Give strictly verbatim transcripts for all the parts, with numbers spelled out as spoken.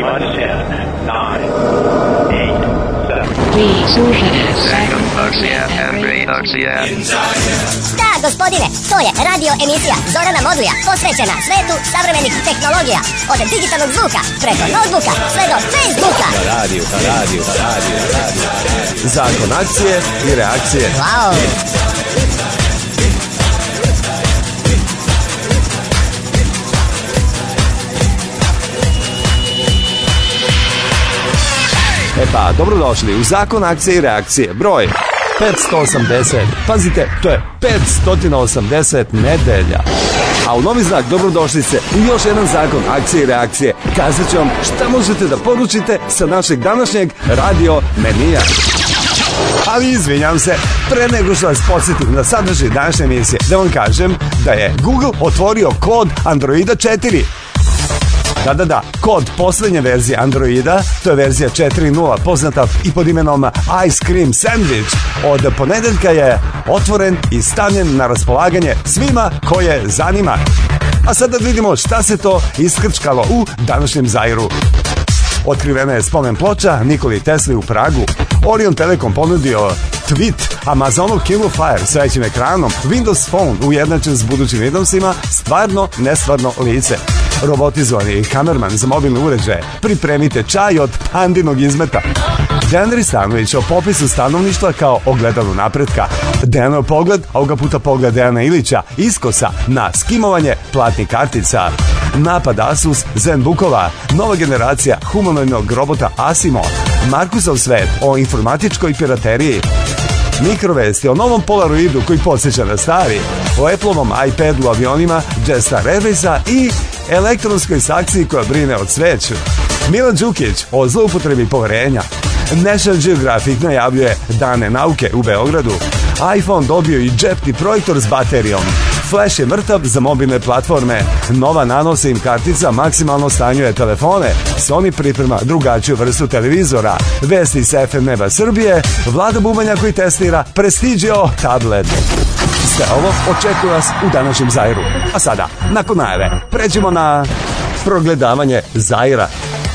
Da, gospodine, to je radio emisija Zorana Mozlija, posvećena svetu savremenih tehnologija. Od digitalnog zvuka, preko notebooka, sve do Facebooka. Radio, radio, radio, radio. Zakon akcije i reakcije. Wow. E pa, dobrodošli u Zakon akcije i reakcije, broj petsto osamdeset. Pazite, to je petsto osamdeset nedelja. A u novi znak dobrodošli ste u još jedan Zakon akcije i reakcije. Kazat ću vam šta možete da poručite sa našeg današnjeg radio menija. Ali izvinjam se, pre nego što vas podsjetim na sadržaj današnje emisije, da vam kažem da je Google otvorio kod Androida četiri. Da, da, da, kod poslednje verzije Androida, to je verzija četiri nula, poznata i pod imenom Ice Cream Sandwich, od ponedeljka je otvoren i stavljen na raspolaganje svima koje zanima. A sada vidimo šta se to iskrčkalo u današnjem Zairu. Otkrivena je spomen ploča Nikoli Tesli u Pragu. Orion Telekom ponudio tweet Amazonu Kindle Fire s većim ekranom, Windows Phone ujednačen s budućim Windowsima, stvarno nestvarno lice. Robotizovani kamerman za mobilne uređaje, pripremite čaj od pandinog izmeta. Dejan Ristanović o popisu stanovništva kao ogledalu napretka. Dejanov pogled, ovoga puta pogled Dejana Ilića, iskosa na skimovanje platnih kartica. Napad Asus Zenbookova, nova generacija humanoidnog robota Asimo. Markusov svet o informatičkoj pirateriji. Mikrovesti o novom Polaroidu koji podsjeća na stari, o Appleovom iPadu, avionima Jetstar Airwaysa i elektronskoj sakciji koja brine od sveću. Milan Đukić o zloupotrebi poverenja. National Geographic najavljuje dane nauke u Beogradu. iPhone dobio i džepni projektor s baterijom. Flash je mrtav za mobilne platforme. Nova nano SIM kartica maksimalno stanjuje telefone. Sony priprema drugačiju vrstu televizora. Vesti s F M neba Srbije. Vlada Bubanja koji testira Prestigio tablet. Sve ovo očekuje vas u današnjem Zairu. A sada, nakon najave, pređemo na progledavanje Zaira.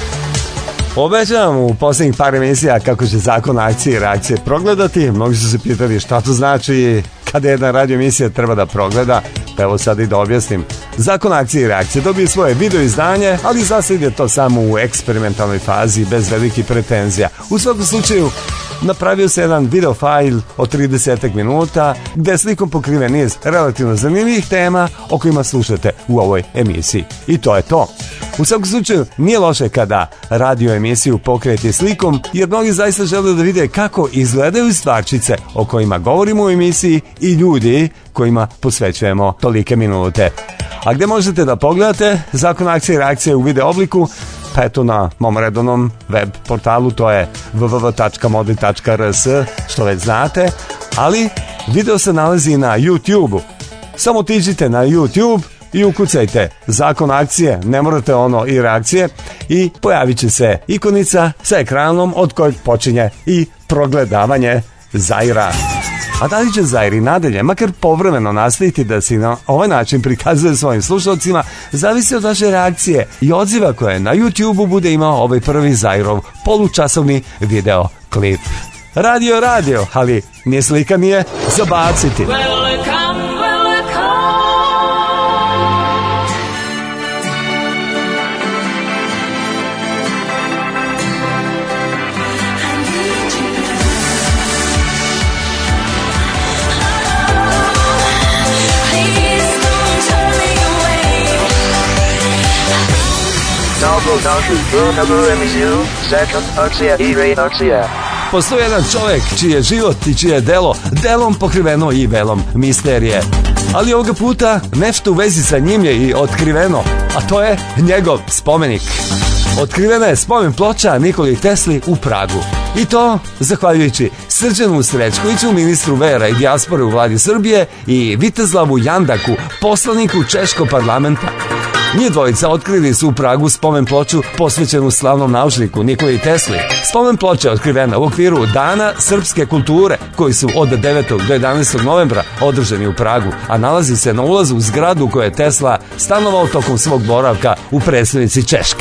Obećavam u posljednjih par emisija kako će Zakon akcije i reakcije progledati. Mnogi su se pitali šta to znači kada jedna radio emisija treba da progleda. Pa evo sad i da objasnim. Zakon akcije i reakcije dobije svoje video izdanje, ali za sad je to samo u eksperimentalnoj fazi bez velikih pretenzija. U svakom slučaju napravio se jedan video fajl od trideset minuta gde je slikom pokriven niz relativno zanimljivih tema o kojima slušate u ovoj emisiji. I to je to. U svakom slučaju nije loše kada radio emisiju pokreti slikom, jer mnogi zaista žele da vide kako izgledaju stvarčice o kojima govorimo u emisiji i ljudi kojima posvećujemo tolike minute. A gde možete da pogledate Zakon akcije i reakcije u video obliku? Pa eto na mom redovnom web portalu, to je w w w tačka modli tačka r s, što već znate, ali video se nalazi na YouTube-u. Samo otiđite na YouTube i ukucajte Zakon akcije, ne morate ono i reakcije, i pojavit će se ikonica sa ekranom od kojeg počinje i progledavanje Zaira. A da li će Zair i nadalje, makar povremeno nastaviti da se na ovaj način prikazuje svojim slušalcima, zavisi od vaše reakcije i odziva koje na YouTube-u bude imao ovaj prvi Zairov polučasovni video klip. Radio, radio, ali nije slika, nije zabaciti. Postoji jedan čovjek čiji je život i čije je delo delom pokriveno i velom misterije. Ali ovoga puta nešto u vezi sa njim je i otkriveno, a to je njegov spomenik. Otkrivena je spomen ploča Nikoli Tesli u Pragu. I to zahvaljujući Srđanu Srećkoviću, ministru vera i dijaspore u vladi Srbije, i Viteslavu Jandaku, poslaniku Češkog parlamenta. Njih dvojica otkrili su u Pragu spomen ploču posvećenu slavnom naučniku Nikoli Tesli. Spomen ploča je otkrivena u okviru Dana srpske kulture, koji su od devetog do jedanaestog novembra održani u Pragu, a nalazi se na ulazu u zgradu u kojoj je Tesla stanovao tokom svog boravka u prestonici Češke.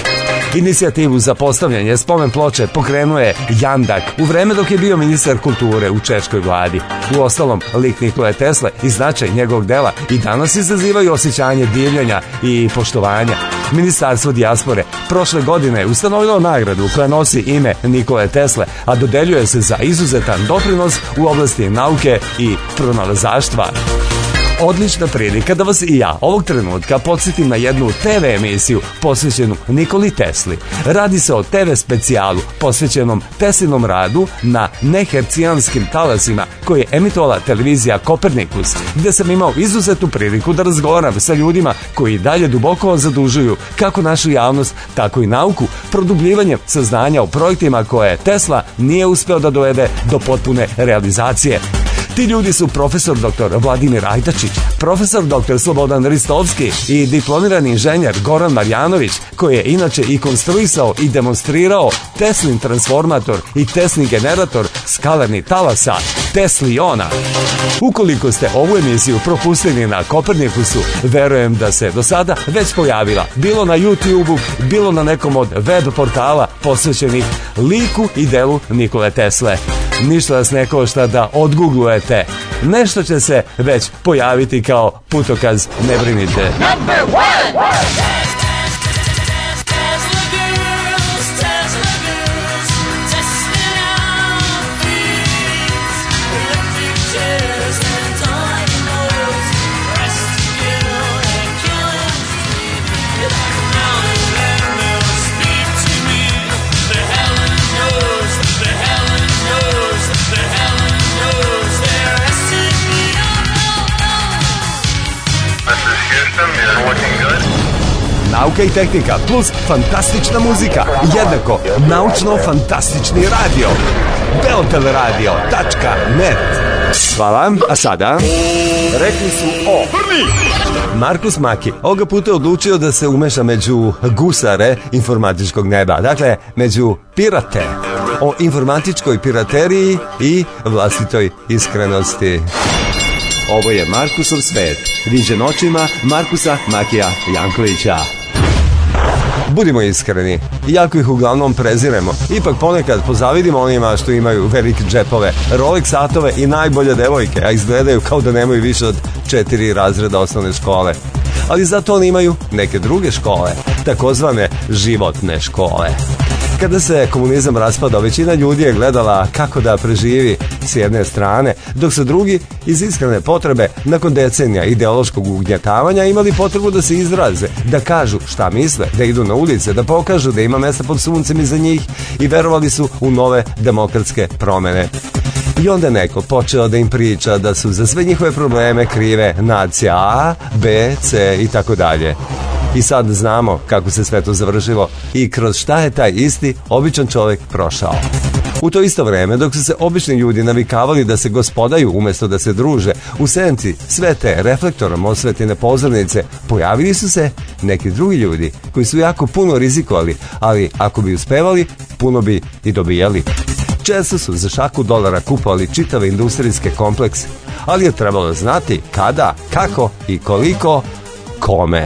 Inicijativu za postavljanje spomen ploče pokrenuo je Jandak u vreme dok je bio ministar kulture u češkoj vladi. U ostalom, lik Nikole Tesle i značaj njegovog dela i danas izazivaju osjećanje divljenja i poštovanja. Ministarstvo dijaspore prošle godine je ustanovilo nagradu koja nosi ime Nikole Tesle, a dodeljuje se za izuzetan doprinos u oblasti nauke i pronalazaštva. Odlična prilika da vas i ja ovog trenutka podsjetim na jednu te ve emisiju posvećenu Nikoli Tesli. Radi se o te ve specijalu posvećenom Teslinom radu na nehercijanskim talasima koji je emitovala televizija Kopernikus, gde sam imao izuzetnu priliku da razgovaram sa ljudima koji dalje duboko zadužuju kako našu javnost, tako i nauku, produbljivanjem saznanja o projektima koje Tesla nije uspeo da dovede do potpune realizacije. Ti ljudi su profesor doktor Vladimir Ajdačić, profesor doktor Slobodan Ristovski i diplomirani inženjer Goran Marjanović, koji je inače i konstruisao i demonstrirao Teslin transformator i Teslin generator skalarnih talasa Tesliona. Ukoliko ste ovu emisiju propustili na Kopernikusu, verujem da se do sada već pojavila bilo na YouTubeu, bilo na nekom od web portala posvećenih liku i delu Nikole Tesle. Ništa vas ne košta da odguglujete. Nešto će se već pojaviti kao putokaz, ne brinite. Number one! Nauka i tehnika plus fantastična muzika jednako naučno-fantastični radio. Beoteleradio tačka net. Hvala, a sada rekli su o Markus Maki ovoga puta odlučio da se umeša među gusare informatičkog neba, dakle među pirate, o informatičkoj pirateriji i vlastitoj iskrenosti. Ovo je Markusov svet, viđen očima Markusa Makija Jankovića. Budimo iskreni, jako ih uglavnom preziremo. Ipak ponekad pozavidimo onima što imaju velike džepove, Rolex satove i najbolje devojke, a izgledaju kao da nemaju više od četiri razreda osnovne škole. Ali zato oni imaju neke druge škole, takozvane životne škole. Kada se komunizam raspadao, većina ljudi je gledala kako da preživi s jedne strane, dok su drugi iz iskrene potrebe, nakon decenija ideološkog ugnjetavanja, imali potrebu da se izraze, da kažu šta misle, da idu na ulice, da pokažu da ima mesta pod suncem iza njih i verovali su u nove demokratske promene. I onda neko počeo da im priča da su za sve njihove probleme krive nacija A, B, C i tako dalje. I sad znamo kako se sve to završilo i kroz šta je taj isti običan čovjek prošao. U to isto vreme, dok su se obični ljudi navikavali da se gospodaju umesto da se druže, u senci sve te reflektorom osvetljene pozornice pojavili su se neki drugi ljudi koji su jako puno rizikovali, ali ako bi uspevali, puno bi i dobijali. Često su za šaku dolara kupovali čitave industrijske komplekse, ali je trebalo znati kada, kako i koliko, kome.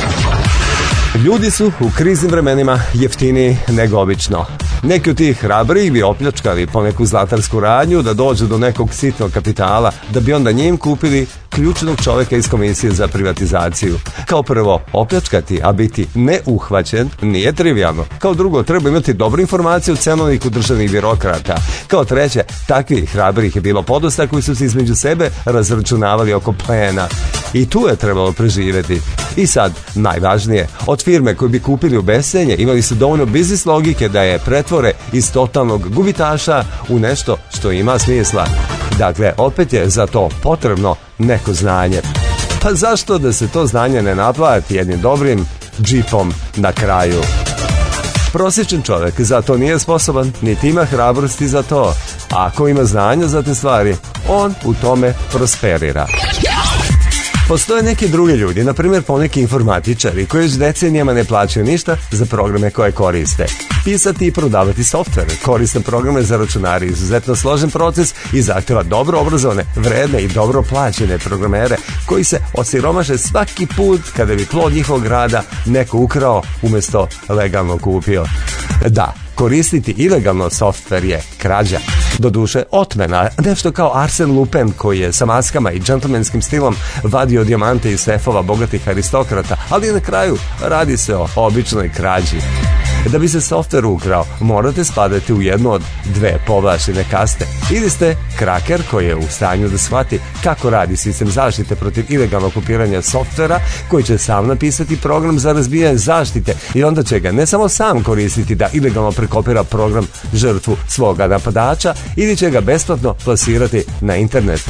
Ljudi su u kriznim vremenima jeftiniji nego obično. Neki od tih hrabrih bi opljačkali po neku zlatarsku radnju da dođu do nekog sitnog kapitala, da bi onda njim kupili ključnog čovjeka iz komisije za privatizaciju. Kao prvo, opljačkati, a biti neuhvaćen nije trivijalno. Kao drugo, treba imati dobru informaciju o cenovniku državnih birokrata. Kao treće, takvih hrabrih je bilo podosta koji su se između sebe razračunavali oko plena. I tu je trebalo preživjeti. I sad, najvažnije, od firme koju bi kupili u bescenje imali su dovoljno biznis logike da je pretvore iz totalnog gubitaša u nešto što ima smisla. Dakle, opet je za to potrebno neko znanje. Pa zašto da se to znanje ne naplati jednim dobrim džipom na kraju? Prosječan čovjek za to nije sposoban, niti ima hrabrosti za to. A ako ima znanja za te stvari, on u tome prosperira. Postoje neki drugi ljudi, na primjer poneki informatičari koji već decenijama ne plaćaju ništa za programe koje koriste. Pisati i prodavati softver, koriste programe za računari, izuzetno složen proces i zahteva dobro obrazovane, vredne i dobro plaćene programere koji se osiromaše svaki put kada bi plod njihovog rada neko ukrao umjesto legalno kupio. Da, koristiti ilegalno softver je krađa. Doduše, otmena, nešto kao Arsen Lupin koji je sa maskama i džentlmenskim stilom vadio dijamante iz sefova bogatih aristokrata, ali na kraju radi se o običnoj krađi. Da bi se softver ukrao, morate spadati u jednu od dve povlaštene kaste. Ili ste kraker koji je u stanju da shvati kako radi sistem zaštite protiv ilegalnog kopiranja softvera, koji će sam napisati program za razbijanje zaštite i onda će ga ne samo sam koristiti da ilegalno prekopira program žrtvu svoga napadača, ili će ga besplatno plasirati na internet.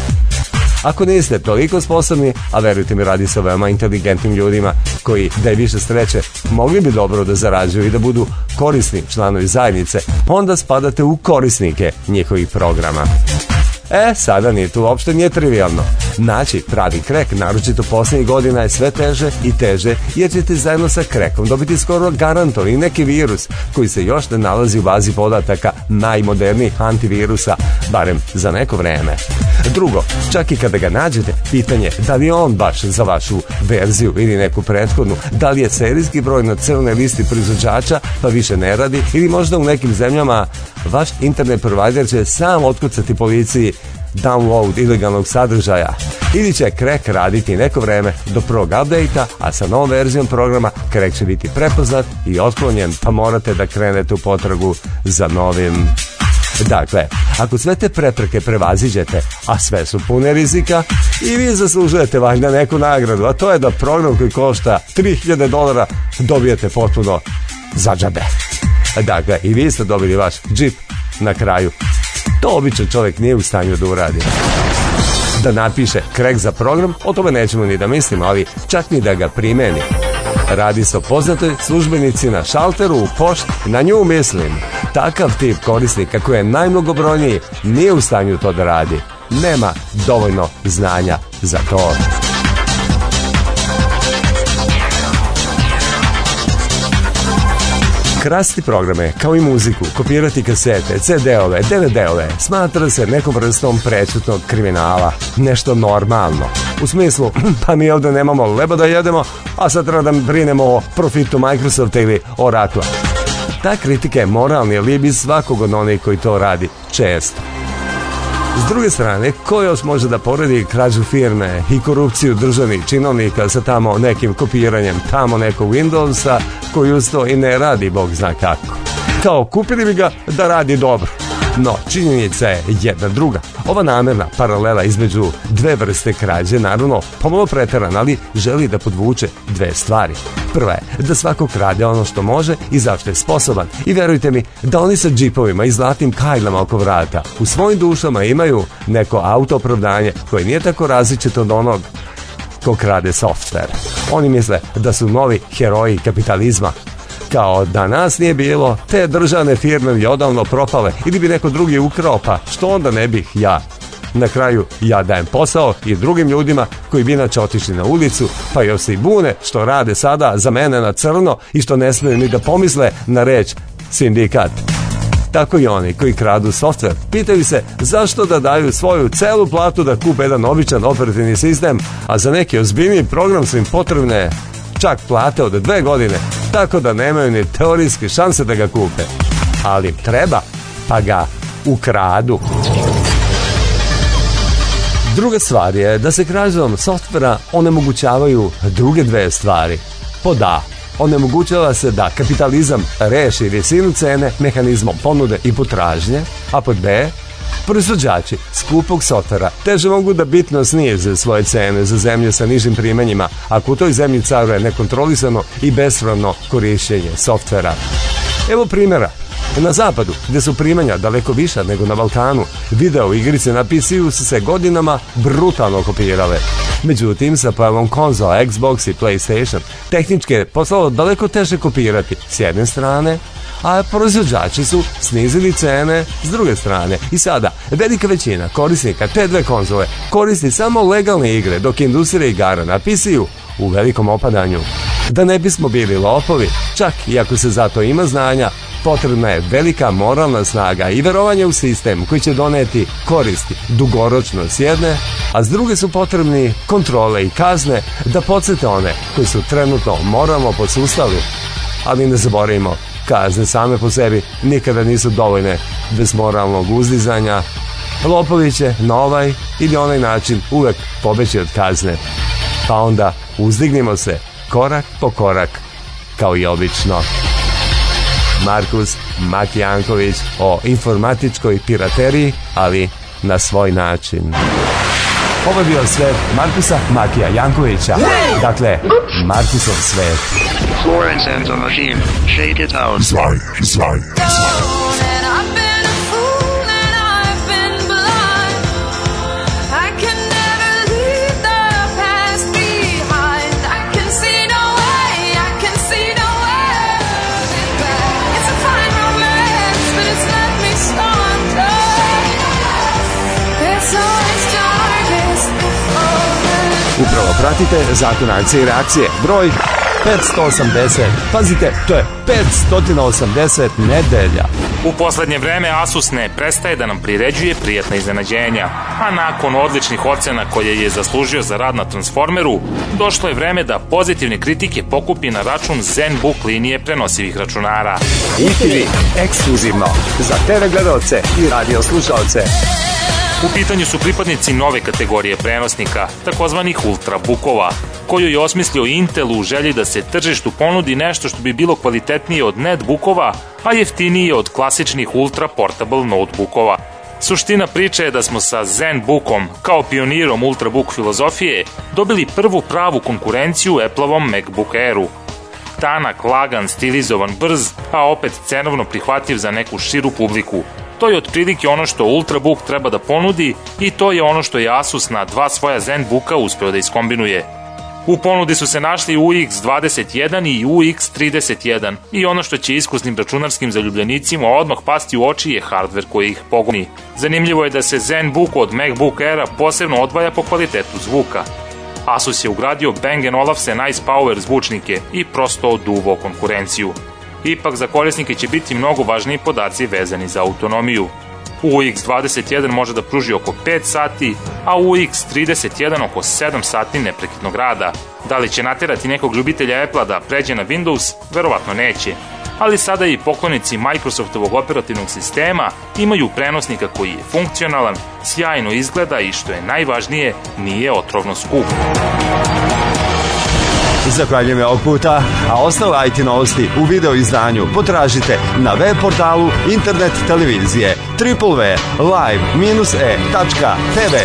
Ako niste toliko sposobni, a verujte mi, radi se o veoma inteligentnim ljudima koji, da je više sreće, mogli bi dobro da zarađuju i da budu korisni članovi zajednice, onda spadate u korisnike njihovih programa. E, sada nije tu uopšte nije trivialno. Naći pravi krek, naročito posljednjih godina, je sve teže i teže, jer ćete zajedno sa krekom dobiti skoro garantovani neki virus koji se još ne nalazi u bazi podataka najmodernijih antivirusa, barem za neko vreme. Drugo, čak i kada ga nađete, pitanje da li je on baš za vašu verziju ili neku prethodnu, da li je serijski broj na crnoj listi proizvođača pa više ne radi, ili možda u nekim zemljama vaš internet provider će sam otkucati policiji download ilegalnog sadržaja, ili će krek raditi neko vreme do prvog update-a, a sa novom verzijom programa krek će biti prepoznat i otklonjen, pa morate da krenete u potragu za novim. Dakle, ako sve te prepreke prevaziđete, a sve su pune rizika, i vi zaslužujete valjda neku nagradu, a to je da program koji košta tri hiljade dolara dobijete potpuno za džabe. Dakle, i vi ste dobili vaš džip na kraju. To običan čovjek nije u stanju da uradi. Da napiše krek za program, o tome nećemo ni da mislimo, ali čak ni da ga primeni. Radi se o poznatoj službenici na šalteru u pošti, na nju mislim. Takav tip korisnika koji je najmnogobrojniji nije u stanju to da radi. Nema dovoljno znanja za to. Krasti programe, kao i muziku, kopirati kasete, ce de-ove, de ve de-ove, smatra se nekom vrstom prečutnog kriminala, nešto normalno. U smislu, pa mi ovdje nemamo leba da jedemo, a sad treba da brinemo o profitu Microsofta ili Oracle. Ta kritika je moralni alibi svakog od onih koji to radi često. S druge strane, ko još može da poredi krađu firme i korupciju državnih činovnika sa tamo nekim kopiranjem tamo nekog Windowsa koji uz to i ne radi bog zna kako. Kao, kupili bi ga da radi dobro. No, činjenica je jedna druga. Ova namjerna paralela između dve vrste krađe, naravno, pomalo preterana, ali želi da podvuče dve stvari. Prva je da svako krade ono što može i zašto je sposoban. I verujte mi da oni sa džipovima i zlatnim kajlama oko vrata u svojim dušama imaju neko auto opravdanje koje nije tako različito od onog ko krade softver. Oni misle da su novi heroji kapitalizma. Kao da nas nije bilo, te državne firme bi odavno propale ili bi neko drugi ukrao, pa što onda ne bih ja? Na kraju ja dajem posao i drugim ljudima koji bi inače otišli na ulicu, pa još se i bune što rade sada za mene na crno i što ne smiju ni da pomisle na reč sindikat. Tako i oni koji kradu softver pitaju se zašto da daju svoju celu platu da kupe jedan običan operativni sistem, a za neki ozbiljniji program su im potrebne čak plate od dve godine, tako da nemaju ni teorijske šanse da ga kupe. Ali im treba, pa ga ukradu. Druga stvar je da se krađom softvera onemogućavaju druge dve stvari. Pod A, onemogućava se da kapitalizam reši visinu cene mehanizmom ponude i potražnje, a pod B, proizvođači skupog softvera teže mogu da bitno snize svoje cene za zemlje sa nižim primanjima ako u toj zemlji caruje nekontrolisano i bespravno korišćenje softvera. Evo primjera. Na zapadu, gdje su primanja daleko viša nego na Balkanu, video igrice na P C-u su se godinama brutalno kopirale. Međutim, sa pojavom konzola, Xbox i PlayStation, tehnički je postalo daleko teže kopirati s jedne strane, a proizvođači su snizili cene s druge strane. I sada, velika većina korisnika te dve konzole koristi samo legalne igre, dok industrija igara na P C-u u velikom opadanju. Da ne bismo bili lopovi, čak i ako se za to ima znanja, potrebna je velika moralna snaga i verovanje u sistem koji će doneti koristi dugoročno s jedne, a s druge su potrebni kontrole i kazne da podsjete one koji su trenutno moralno posustali. Ali ne zaboravimo, kazne same po sebi nikada nisu dovoljne bez moralnog uzdizanja. Lopovi će na ovaj ili onaj način uvek pobeći od kazne. Pa onda uzdignimo se korak po korak, kao i obično. Markus Maki Janković o informatičkoj pirateriji, ali na svoj način. Ovo je bio svet Markusa Makija Jankovića. Dakle, Markusov svet. Florence and the Machine, shake it out. Zvaj, zvaj, zvaj. Upravo pratite Zakon akcije i reakcije, broj petsto osamdeset. Pazite, to je petsto osamdeset nedelja. U poslednje vreme Asus ne prestaje da nam priređuje prijatna iznenađenja, a nakon odličnih ocena koje je zaslužio za rad na Transformeru, došlo je vreme da pozitivne kritike pokupi na račun ZenBook linije prenosivih računara. I T V ekskluzivno za te ve gledaoce i radio slušaoce. U pitanju su pripadnici nove kategorije prenosnika, takozvanih ultrabookova, koju je osmislio Intel u želji da se tržištu ponudi nešto što bi bilo kvalitetnije od netbookova, a jeftinije od klasičnih ultra portable notebookova. Suština priče je da smo sa ZenBookom, kao pionirom ultrabook filozofije, dobili prvu pravu konkurenciju Appleovom MacBook Airu. Tanak, lagan, stilizovan, brz, a opet cenovno prihvatljiv za neku širu publiku. To je otprilike ono što Ultrabook treba da ponudi i to je ono što je Asus na dva svoja ZenBooka uspeo da iskombinuje. U ponudi su se našli U X dvadeset jedan i U X trideset jedan i ono što će iskusnim računarskim zaljubljenicima odmah pasti u oči je hardver koji ih pogoni. Zanimljivo je da se ZenBook od MacBook Aira posebno odvaja po kvalitetu zvuka. Asus je ugradio Bang and Olufsen Ice Power zvučnike i prosto oduvao konkurenciju. Ipak za korisnike će biti mnogo važniji podaci vezani za autonomiju. U X dvadeset jedan može da pruži oko pet sati, a U X trideset jedan oko sedam sati neprekidnog rada. Da li će naterati nekog ljubitelja Apple-a da pređe na Windows? Verovatno neće. Ali sada i poklonici Microsoftovog operativnog sistema imaju prenosnika koji je funkcionalan, sjajno izgleda i što je najvažnije, nije otrovno skup. Zahvaljujem je ovog puta, a ostale I T novosti u video izdanju potražite na web portalu internet televizije w w w tačka live dash e tačka t v.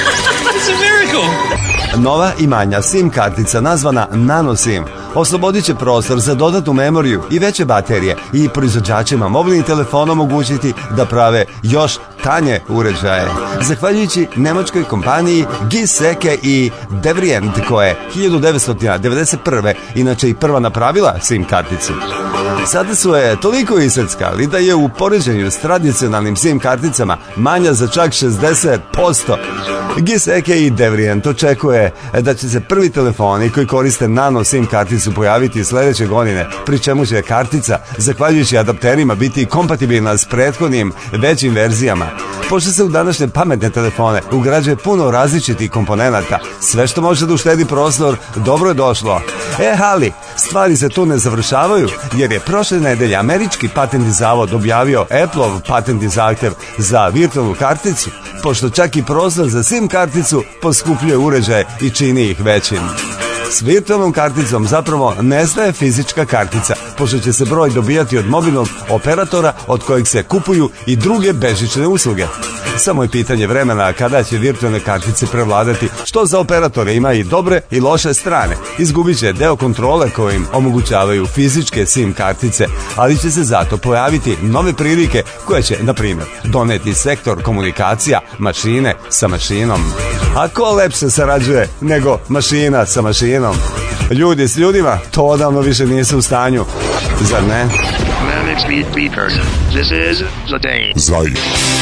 Nova i manja SIM kartica nazvana NanoSIM oslobodit će prostor za dodatnu memoriju i veće baterije i proizvođačima mobilnih telefona omogućiti da prave još tanje uređaje. Zahvaljujući nemačkoj kompaniji Giesecke i Devrient, koja je hiljadu devetsto devedeset prve inače i prva napravila SIM karticu. Sada su je toliko iseckali da je u poređenju s tradicionalnim SIM karticama manja za čak šezdeset posto. Giesecke i Devrient očekuje da će se prvi telefoni koji koriste nano SIM karticu pojaviti sledeće godine, pri čemu će kartica, zahvaljujući adapterima, biti kompatibilna s prethodnim većim verzijama. Pošto se u današnje pametne telefone ugrađuje puno različitih komponenata, sve što može da uštedi prostor, dobro je došlo. E, ali, stvari se tu ne završavaju, jer je prošle nedelje američki patentni zavod objavio Apple-ov patentni zahtev za virtualnu karticu, pošto čak i prostor za SIM karticu poskupljuje uređaje i čini ih većim. S virtualnom karticom zapravo nestaje fizička kartica, pošto će se broj dobijati od mobilnog operatora od kojeg se kupuju i druge bežične usluge. Samo je pitanje vremena kada će virtualne kartice prevladati, što za operatore ima i dobre i loše strane. Izgubit će deo kontrole koje im omogućavaju fizičke SIM kartice, ali će se zato pojaviti nove prilike koje će, na primjer, doneti sektor komunikacija mašine sa mašinom. A ko lepše sarađuje nego mašina sa mašinom? Ljudi s ljudima to odavno više nisu u stanju, zar ne? Many six-speed beepers. This is the day. Zaj.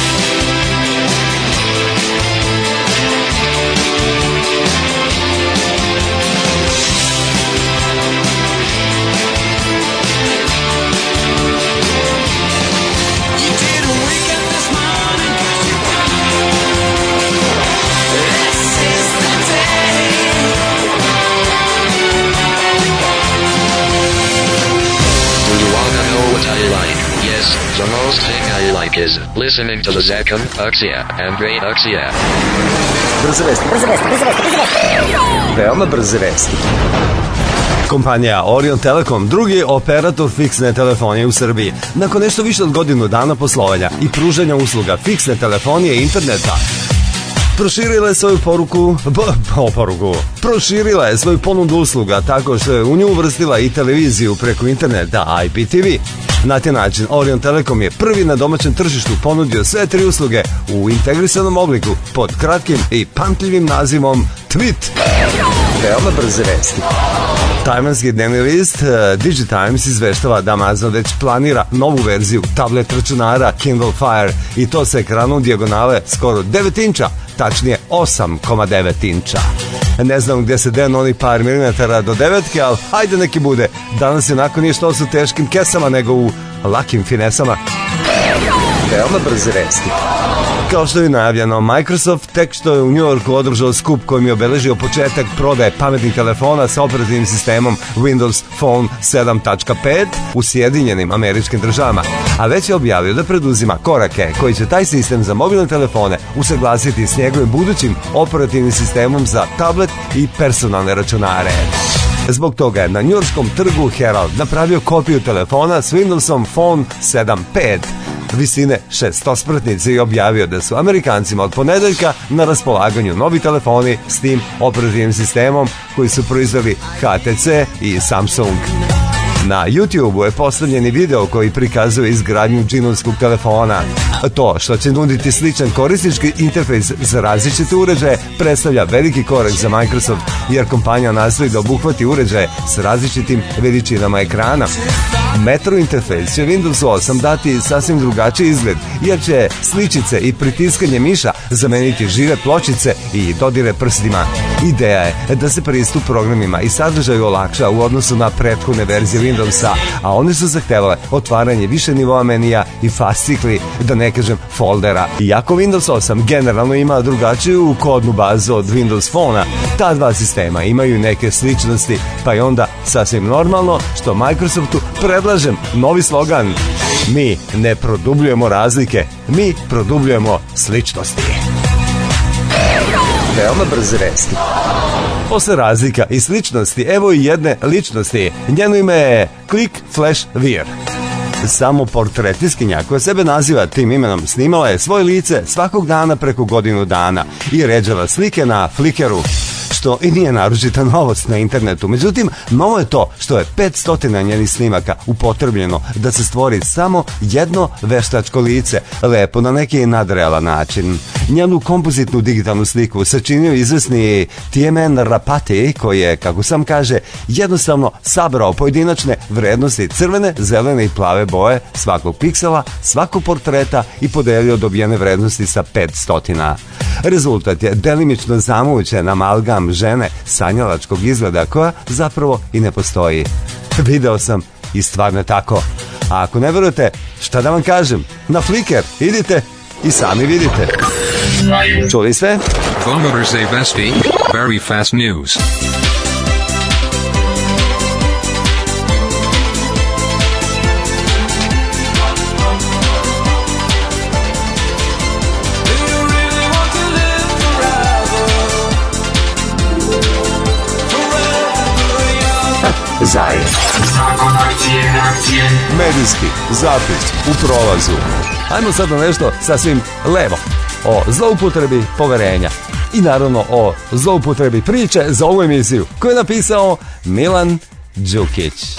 The most thing I like is listening to the Zakon, Uxia, and Great Uxia. Brze vesti, brze vesti, brze vesti, brze vesti. Veoma brze vesti. Kompanija Orion Telekom, drugi operator fiksne telefonije u Srbiji, nakon nešto više od godinu dana poslovanja i pružanja usluga fiksne telefonije i interneta, proširila je svoju poruku, bo, bo, poruku, proširila je svoju ponudu usluga tako što je u nju uvrstila i televiziju preko interneta I P T V. Na taj način Orion Telekom je prvi na domaćem tržištu ponudio sve tri usluge u integrisanom obliku pod kratkim i pamtljivim nazivom Tweet. Veoma brze vesti. Tajvanski dnevni list uh, Digitimes izveštava da Amazon već planira novu verziju tablet računara Kindle Fire i to sa ekranom dijagonale skoro devet inča, tačnije osam zarez devet inča. Ne znam gdje se deno onih par milimetara do devetke, ali hajde neki bude. Danas je onako nije što su teškim kesama, nego u lakim finesama. Veoma brze vesti. Kao što je najavljeno, Microsoft tek što je u New Yorku održao skup kojim je obeležio početak prodaje pametnih telefona sa operativnim sistemom Windows Phone sedam tačka pet u Sjedinjenim Američkim Državama, a već je objavio da preduzima korake koji će taj sistem za mobilne telefone usaglasiti s njegovim budućim operativnim sistemom za tablet i personalne računare. Zbog toga je na njujorškom trgu Herald napravio kopiju telefona s Windowsom Phone sedam pet visine šestospratnice i objavio da su Amerikancima od ponedeljka na raspolaganju novi telefoni s tim operativnim sistemom koji su proizveli H T C i Samsung. Na YouTube-u je postavljeni video koji prikazuje izgradnju džinovskog telefona. To što će nuditi sličan korisnički interfejs za različite uređaje predstavlja veliki korak za Microsoft, jer kompanija nastoji da obuhvati uređaje s različitim veličinama ekrana. Metro interfejs će Windows osam dati sasvim drugačiji izgled, jer će sličice i pritiskanje miša zameniti žive pločice i dodire prstima. Ideja je da se pristup programima i sadržaju olakša u odnosu na prethodne verzije Windowsa, a one su zahtevale otvaranje više nivoa menija i fascikli, da ne kažem foldera. Iako Windows osam generalno ima drugačiju kodnu bazu od Windows Phone-a, ta dva sistema imaju neke sličnosti, pa je onda sasvim normalno što Microsoftu predlažem novi slogan: mi ne produbljujemo razlike, mi produbljujemo sličnosti. Veoma brze vesti. Posle razlika i sličnosti, evo i jedne ličnosti. Njeno ime je Click Flash Weir. Samo portretiskinja koja sebe naziva tim imenom snimala je svoje lice svakog dana preko godinu dana i ređala slike na Flickeru, što i nije naročita novost na internetu. Međutim, novo je to što je petsto njenih snimaka upotrebljeno da se stvori samo jedno veštačko lice, lepo na neki nadrealan način. Njenu kompozitnu digitalnu sliku sačinio izvesni Tiemen Rapati, koji je, kako sam kaže, jednostavno sabrao pojedinačne vrednosti crvene, zelene i plave boje svakog piksela, svakog portreta i podelio dobijene vrednosti sa petsto. Rezultat je delimično zamućen amalgam žene sanjalačkog izgleda koja zapravo i ne postoji. Video sam i stvarno je tako. A ako ne verujete, šta da vam kažem? Na Flickr idite i sami vidite. Čuli sve? Veoma brze vesti, very fast news. Zaj. Medijski zapis u prolazu. Ajmo sad na nešto sasvim levo. O zloupotrebi poverenja. I naravno o zloupotrebi priče za ovu emisiju koju je napisao Milan Đukić.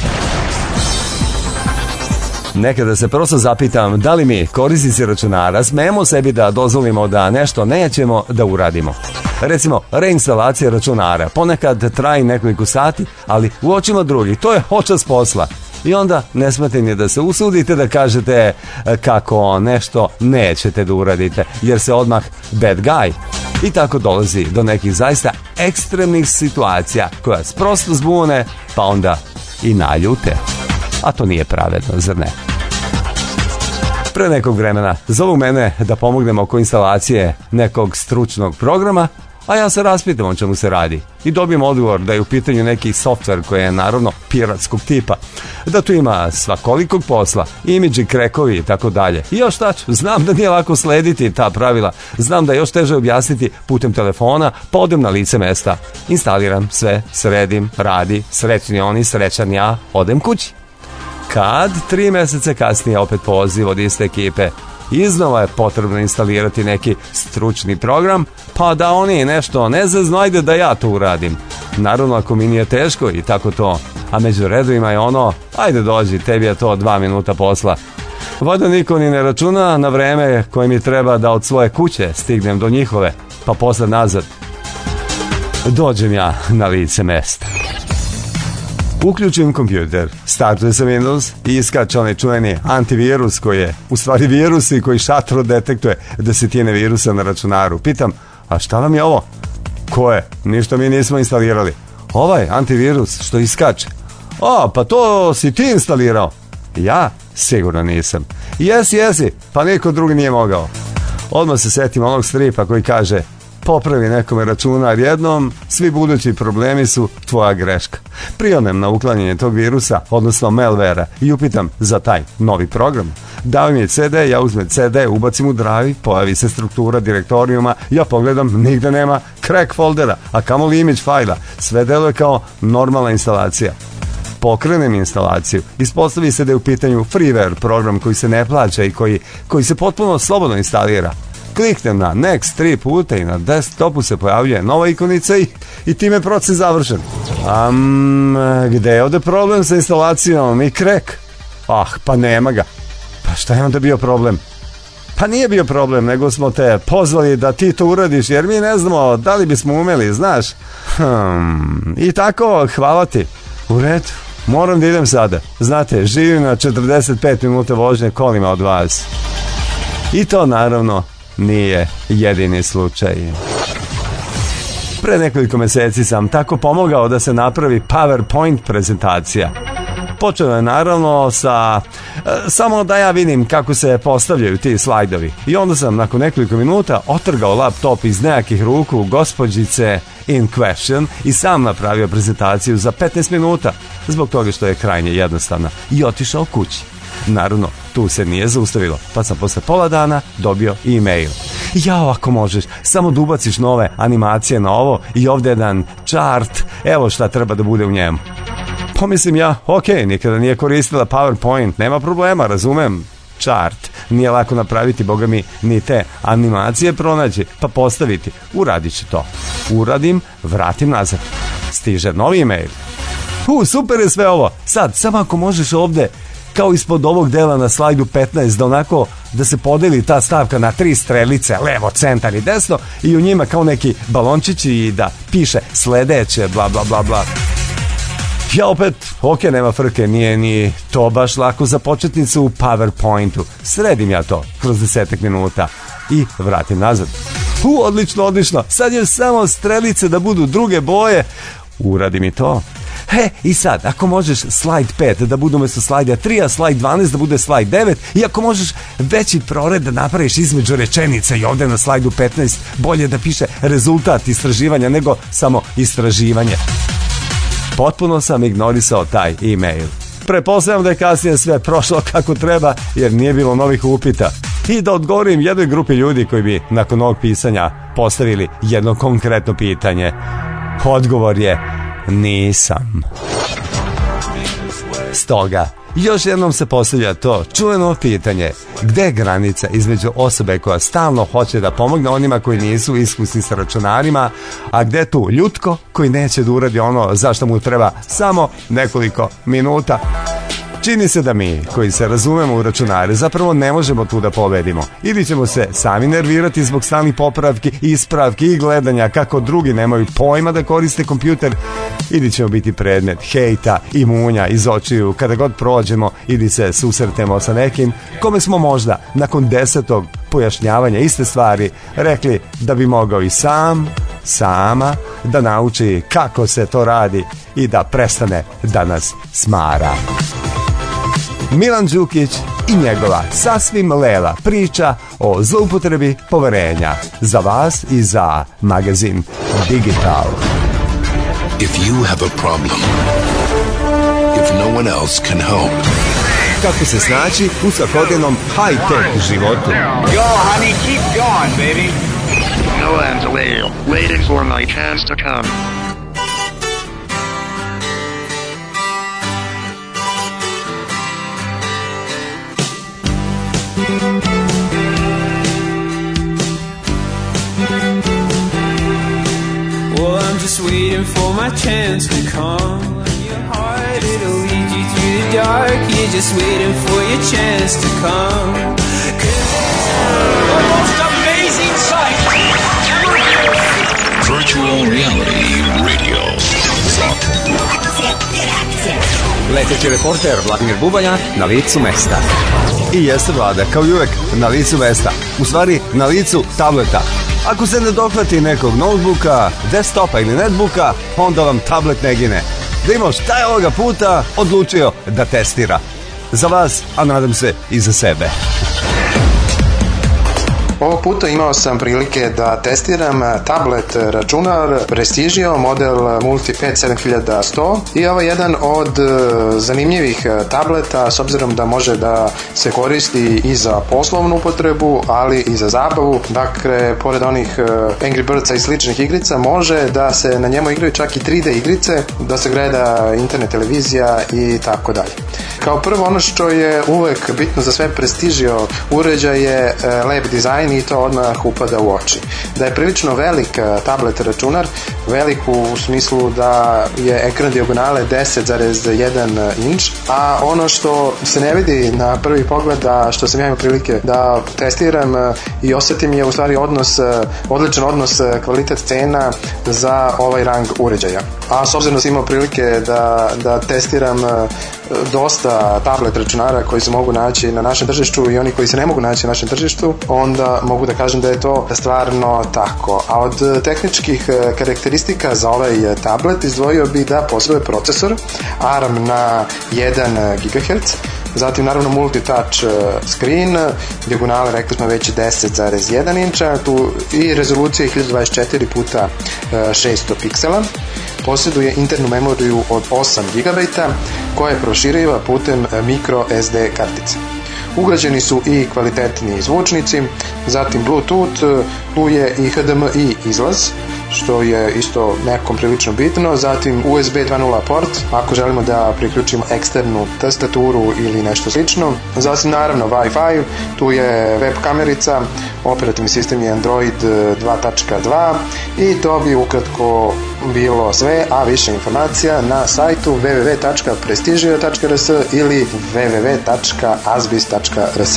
Nekada se prosto zapitam da li mi, korisnici računara, smemo sebi da dozvolimo da nešto nećemo da uradimo. Recimo, reinstalacija računara ponekad traje nekoliko sati, ali u očima drugih to je očas posla. I onda ne smete ni da se usudite da kažete kako nešto nećete da uradite, jer se odmah bad guy. I tako dolazi do nekih zaista ekstremnih situacija koja vas prosto zbune, pa onda i naljute. A to nije pravedno, zar ne? Pre nekog vremena zovu mene da pomognem oko instalacije nekog stručnog programa, a ja se raspitam o čemu se radi i dobijem odgovor da je u pitanju neki softver koji je naravno piratskog tipa, da tu ima svakolikog posla, imidži, krekovi i tako dalje. I još tač, znam da nije lako slediti ta pravila, znam da je još teže objasniti putem telefona, pa odem na lice mesta, instaliram sve, sredim, radi, srećni oni, srećan ja, odem kući. Kad tri meseca kasnije opet poziv od iste ekipe, iznova je potrebno instalirati neki stručni program, pa da oni nešto ne zazno, ajde da ja to uradim. Naravno, ako mi nije teško i tako to, a među redovima je ono, ajde dođi, tebi je to dva minuta posla. Voda niko ni ne računa na vreme koje mi treba da od svoje kuće stignem do njihove, pa posle nazad. Dođem ja na lice mesta. Uključujem kompjuter, startuje se Windows i iskače onaj čuveni antivirus koji je u stvari virus i koji šatro detektuje desetine virusa na računaru. Pitam, a šta vam je ovo? Ko je? Ništa mi nismo instalirali. Ovaj antivirus što iskače. A, pa to si ti instalirao. Ja? Sigurno nisam. Jesi, jesi, pa niko drugi nije mogao. Odmah se setim onog stripa koji kaže, popravi nekome računar jednom, svi budući problemi su tvoja greška. Prionem na uklanjanje tog virusa, odnosno malvera, i upitam za taj novi program. Dao mi je ce de, ja uzmem ce de, ubacim u drive, pojavi se struktura direktorijuma, ja pogledam, nigde nema crack foldera, a kamoli image fajla. Sve deluje kao normalna instalacija. Pokrenem instalaciju, ispostavi se da je u pitanju freeware program koji se ne plaća i koji, koji se potpuno slobodno instalira. Kliknem na next tri puta i na desktopu se pojavljuje nova ikonica i, i time je proces završen. Um, gde je ovde problem sa instalacijom i crack? Ah, pa nema ga. Pa šta je onda bio problem? Pa nije bio problem, nego smo te pozvali da ti to uradiš, jer mi ne znamo da li bismo umeli, znaš. Hmm. I tako, hvala ti. U redu, moram da idem sada. Znate, živim na četrdeset pet minuta vožnje kolima od vas. I to naravno nije jedini slučaj. Pre nekoliko meseci sam tako pomogao da se napravi PowerPoint prezentacija. Počeo je naravno sa e, samo da ja vidim kako se postavljaju ti slajdovi. I onda sam nakon nekoliko minuta otrgao laptop iz nejakih ruku gospođice in question i sam napravio prezentaciju za petnaest minuta, zbog toga što je krajnje jednostavna, i otišao kući. Naravno, tu se nije zaustavilo, pa sam posle pola dana dobio e-mail. Jao, ako možeš, samo da ubaciš nove animacije na ovo i ovdje jedan chart, evo šta treba da bude u njemu. Pomislim ja, ok, nikada nije koristila PowerPoint, nema problema, razumem, chart. Nije lako napraviti, boga mi, ni te animacije pronaći, pa postaviti. Uradit ću to. Uradim, vratim nazad. Stiže novi e-mail. U, super je sve ovo. Sad, samo ako možeš ovde, kao ispod ovog dela na slajdu petnaest, da onako da se podeli ta stavka na tri strelice, levo, centar i desno, i u njima kao neki balončići i da piše sledeće, bla bla bla bla. Ja opet, ok, nema frke, nije ni to baš lako za početnicu u PowerPointu. Sredim ja to kroz desetak minuta i vratim nazad. U, odlično, odlično, sad je samo strelice da budu druge boje. Uradim i to. He, i sad, ako možeš slajd pet da bude umesto slajda tri, a slajd dvanaest da bude slajd devet, i ako možeš veći prored da napraviš između rečenica i ovde na slajdu petnaest, bolje da piše rezultat istraživanja nego samo istraživanje. Potpuno sam ignorisao taj e-mail. Pretpostavljam da je kasnije sve prošlo kako treba, jer nije bilo novih upita. I da odgovorim jednoj grupi ljudi koji bi nakon ovog pisanja postavili jedno konkretno pitanje. Odgovor je nisam. Stoga, još jednom se postavlja to čuveno pitanje: gde je granica između osobe koja stalno hoće da pomogne onima koji nisu iskusni sa računarima, a gde tu ljutko koji neće da uradi ono za što mu treba samo nekoliko minuta? Čini se da mi, koji se razumemo u računare, zapravo ne možemo tu da pobedimo. Ili ćemo se sami nervirati zbog stalnih popravki, ispravki i gledanja kako drugi nemaju pojma da koriste kompjuter, ili ćemo biti predmet hejta i munja iz očiju kada god prođemo ili se susretemo sa nekim kome smo možda nakon desetog pojašnjavanja iste stvari rekli da bi mogao i sam, sama da nauči kako se to radi i da prestane da nas smara. Milan Đukić i njegova sasvim lela priča o zloupotrebi poverenja za vas i za magazin Digital. If you have a problem, if no one else can help. Kako se snaći u svakodnevnom high-tech životu. Go, honey, keep going, baby. No, Angelina, waiting for my chance to come. Well, I'm just waiting for my chance to come. Your heart, it'll lead you through the dark. You're just waiting for your chance to come. 'Cause it's the most amazing sight ever. Virtual reality radio. Leteći reporter Vladimir Bubanja na licu mesta. I jeste Vlada, kao i uvek, na licu mesta. U stvari, na licu tableta. Ako se ne dohvati nekog notebooka, desktopa ili netbooka, onda vam tablet ne gine. Da imao šta je ovoga puta odlučio da testira. Za vas, a nadam se i za sebe. Ovog puta imao sam prilike da testiram tablet računar Prestigio model Multipad sedam hiljada sto i ovo je jedan od zanimljivih tableta s obzirom da može da se koristi i za poslovnu upotrebu, ali i za zabavu. Dakle, pored onih Angry Birdsa i sličnih igrica, može da se na njemu igraju čak i tri D igrice, da se gleda internet televizija i tako dalje. Kao prvo, ono što je uvek bitno za sve Prestigio uređaj je lep dizajn i to odmah upada u oči. Da je prilično velik tablet računar, velik u smislu da je ekran dijagonale deset zarez jedan inč, a ono što se ne vidi na prvi pogled, a što sam ja imao prilike da testiram i osetim, je u stvari odnos, odličan odnos kvalitet cena za ovaj rang uređaja. A s obzirom da sam imao prilike da, da testiram dosta tablet računara koji se mogu naći na našem tržištu i oni koji se ne mogu naći na našem tržištu, onda mogu da kažem da je to stvarno tako. A od tehničkih karakteristika za ovaj tablet izdvojio bi da posjeduje procesor A R M na jedan gigaherc, zatim naravno multi-touch screen, dijagonale rekli smo već deset zarez jedan inča, tu i rezolucija hiljadu dvadeset četiri puta šesto piksela. Posjeduje internu memoriju od osam gigabajta koja je proširiva putem micro S D kartice. Ugrađeni su i kvalitetni zvučnici, zatim Bluetooth, tu je i H D M I izlaz, što je isto nekom prilično bitno, zatim U S B dva nula port, ako želimo da priključimo eksternu tastaturu ili nešto slično, zatim naravno Wi-Fi, tu je web kamerica, operativni sistem je Android dva tačka dva i to bi ukratko bilo sve, a više informacija na sajtu w w w tačka prestigio tačka r s ili w w w tačka azbis tačka r s.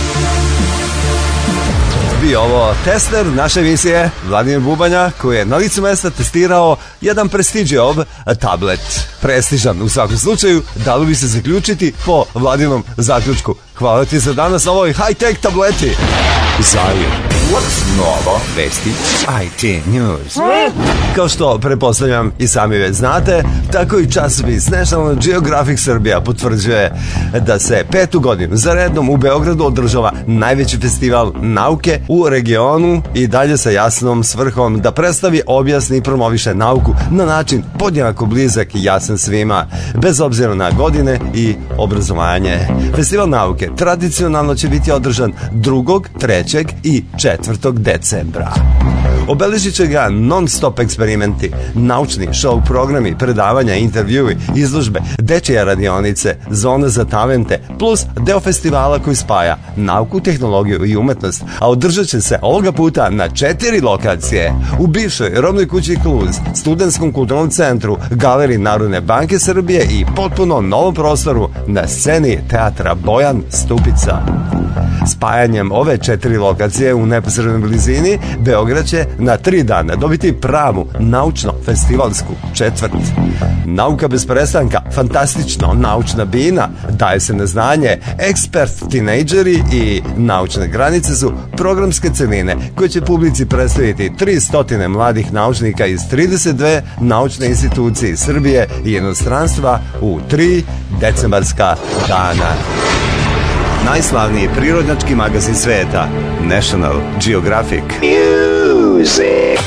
Bio ovo tester naše emisije Vladimir Bubanja, koji je na licu mesta testirao jedan Prestigiov tablet. Prestižan u svakom slučaju, dalo bi se zaključiti po Vladinom zaključku. Hvala ti za danas na ovoj high-tech tableti. Zajir. What's novo? Vesti I T News. Kao što pretpostavljam i sami već znate, tako i časopis National Geographic Srbija potvrđuje da se petu godinu za redom u Beogradu održava najveći festival nauke u regionu i dalje sa jasnom svrhom da predstavi, objasni i promoviše nauku na način podjednako blizak i jasan svima, bez obzira na godine i obrazovanje. Festival nauke tradicionalno će biti održan drugog, trećeg trećeg i četvrtog decembra. Obeležit će ga non-stop eksperimenti, naučni show programi, predavanja, intervjui, izložbe, dečije radionice, zona za talente, plus deo festivala koji spaja nauku, tehnologiju i umetnost, a održat će se ovoga puta na četiri lokacije. U bivšoj robnoj kući Kluz, Studentskom kulturnom centru, Galeriji Narodne banke Srbije i potpuno novom prostoru na sceni teatra Bojan Stupica. Spajanjem ove četiri lokacije u neposrednoj blizini, Beograd će na tri dana dobiti pravu naučno-festivalsku četvrt. Nauka bez prestanka, fantastično, naučna bina, daje se na znanje, ekspert tinejdžeri i naučne granice su programske celine koje će publici predstaviti tristo mladih naučnika iz trideset dve naučne institucije iz Srbije i inostranstva u tri decembarska dana. Najslavniji prirodnjački magazin sveta, National Geographic. Music.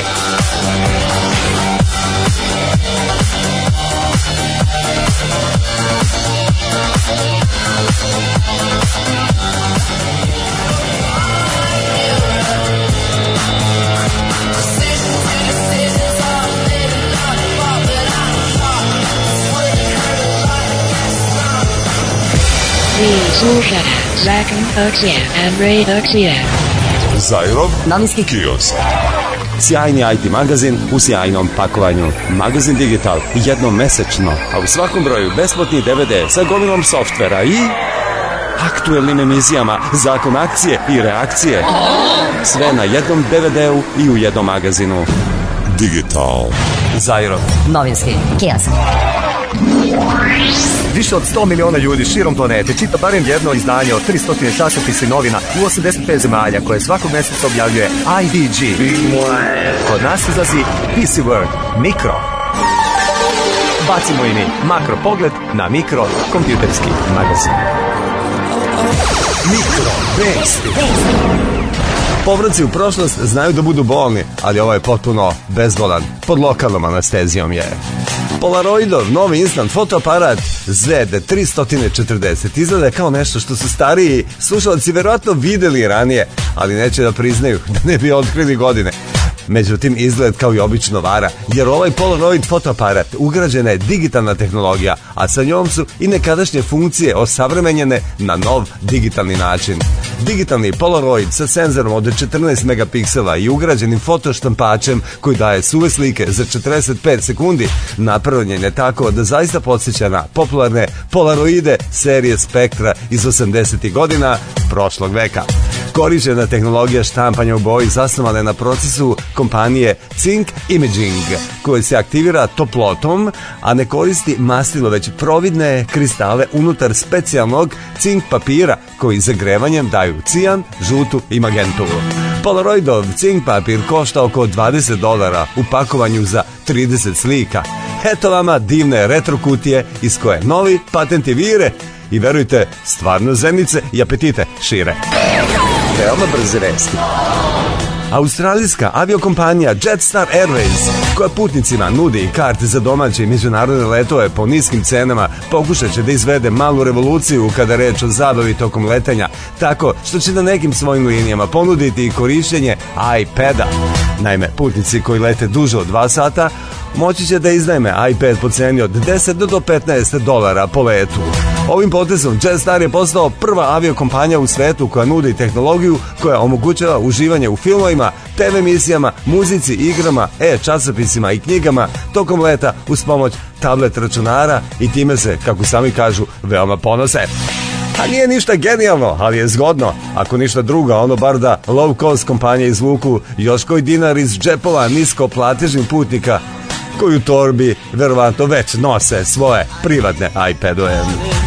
Slušate Zakon Akcija and Ray Akcija. Zajrov novinski kiosk. Sjajni I T magazin u sjajnom pakovanju. Magazin Digital jednom mesečno, a u svakom broju besplatni D V D sa gomilom softvera i aktuelnim emisijama, Zakon akcije i reakcije. Sve na jednom D V D-u i u jednom magazinu. Digital. Zajrov novinski kiosk. Više od sto miliona ljudi širom planete čita barem jedno izdanje od tristo časopisa i novina u osamdeset pet zemalja koje svakog meseca objavljuje I D G. Kod nas izlazi P C World Mikro. Bacimo i mi makro pogled na mikro kompjuterski magazin. Mikro vesti. Povraci u prošlost znaju da budu bolni, ali ovo je potpuno bezbolan. Pod lokalnom anestezijom je. Polaroidov novi instant fotoaparat Z D tristo četrdeset izgleda kao nešto što su stariji slušalci verovatno videli ranije, ali neće da priznaju da ne bi otkrili godine. Međutim, izgled kao i obično vara, jer ovaj Polaroid fotoaparat ugrađena je digitalna tehnologija, a sa njom su i nekadašnje funkcije osavremenjene na nov digitalni način. Digitalni Polaroid sa senzorom od četrnaest megapiksela i ugrađenim fotoštampačem koji daje suve slike za četrdeset pet sekundi napravljen je tako da zaista podsjeća na popularne Polaroide serije Spektra iz osamdesetih godina prošlog veka. Korišćena tehnologija štampanja u boji zasnovana je na procesu kompanije Zink Imaging, koja se aktivira toplotom, a ne koristi mastilo, već providne kristale unutar specijalnog cink papira koji zagrevanjem daju cijan, žutu i magentu. Polaroidov cink papir košta oko dvadeset dolara u pakovanju za trideset slika. Eto vama divne retro kutije iz koje novi patenti vire i verujte, stvarno zemljice i apetite šire. Veoma brze vesti. Australijska aviokompanija Jetstar Airways, koja putnicima nudi karte za domaće i međunarodne letove po niskim cenama, pokušat će da izvede malu revoluciju kada reč o zabavi tokom letenja, tako što će na nekim svojim linijama ponuditi i korišćenje iPada. Naime, putnici koji lete duže od dva sata moći će da iznajme iPad po ceni od deset do petnaest dolara po letu. Ovim potezom Jetstar je postao prva aviokompanija u svetu koja nudi tehnologiju koja omogućava uživanje u filmovima, te ve emisijama, muzici, igrama, e-časopisima i knjigama tokom leta uz pomoć tablet računara i time se, kako sami kažu, veoma ponose. A nije ništa genijalno, ali je zgodno. Ako ništa drugo, ono bar da low cost kompanije izvuku još koji dinar iz džepova nisko platežnih putnika koji u torbi verovatno već nose svoje privatne iPadove.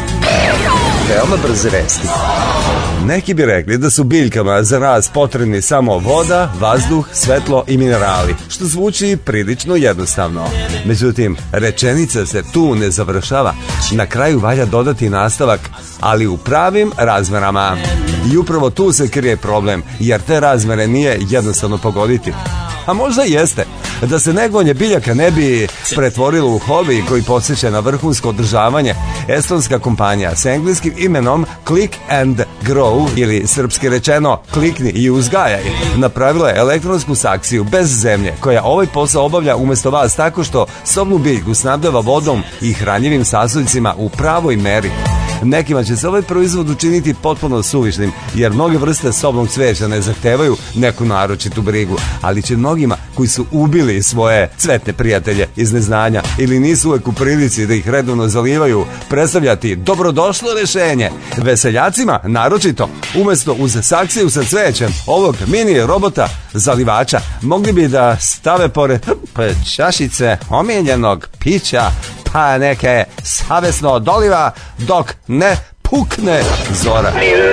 Veoma brze vesti. Neki bi rekli da su biljkama za rast potrebni samo voda, vazduh, svetlo i minerali, što zvuči prilično jednostavno. Međutim, rečenica se tu ne završava. Na kraju valja dodati nastavak, ali u pravim razmerama. I upravo tu se krije problem, jer te razmere nije jednostavno pogoditi. A možda jeste. Da se negovanje biljaka ne bi pretvorilo u hobi koji podsjeća na vrhunsko održavanje, estonska kompanija s engleskim imenom Click and Grow, ili srpski rečeno klikni i uzgajaj, napravila je elektronsku saksiju bez zemlje koja ovaj posao obavlja umjesto vas tako što sobnu biljku snabdeva vodom i hranjivim sastojcima u pravoj meri. Nekima će se ovaj proizvod učiniti potpuno suvišnim, jer mnoge vrste sobnog cveća ne zahtevaju neku naročitu brigu, ali će mnogima koji su ubili svoje cvetne prijatelje iz neznanja ili nisu uvek u prilici da ih redovno zalivaju, predstavljati dobrodošlo rešenje. Veseljacima, naročito, umjesto uz saksiju sa cvećem ovog mini robota zalivača, mogli bi da stave pored čašice omiljenog pića pa neke savesno doliva dok ne pukne zora.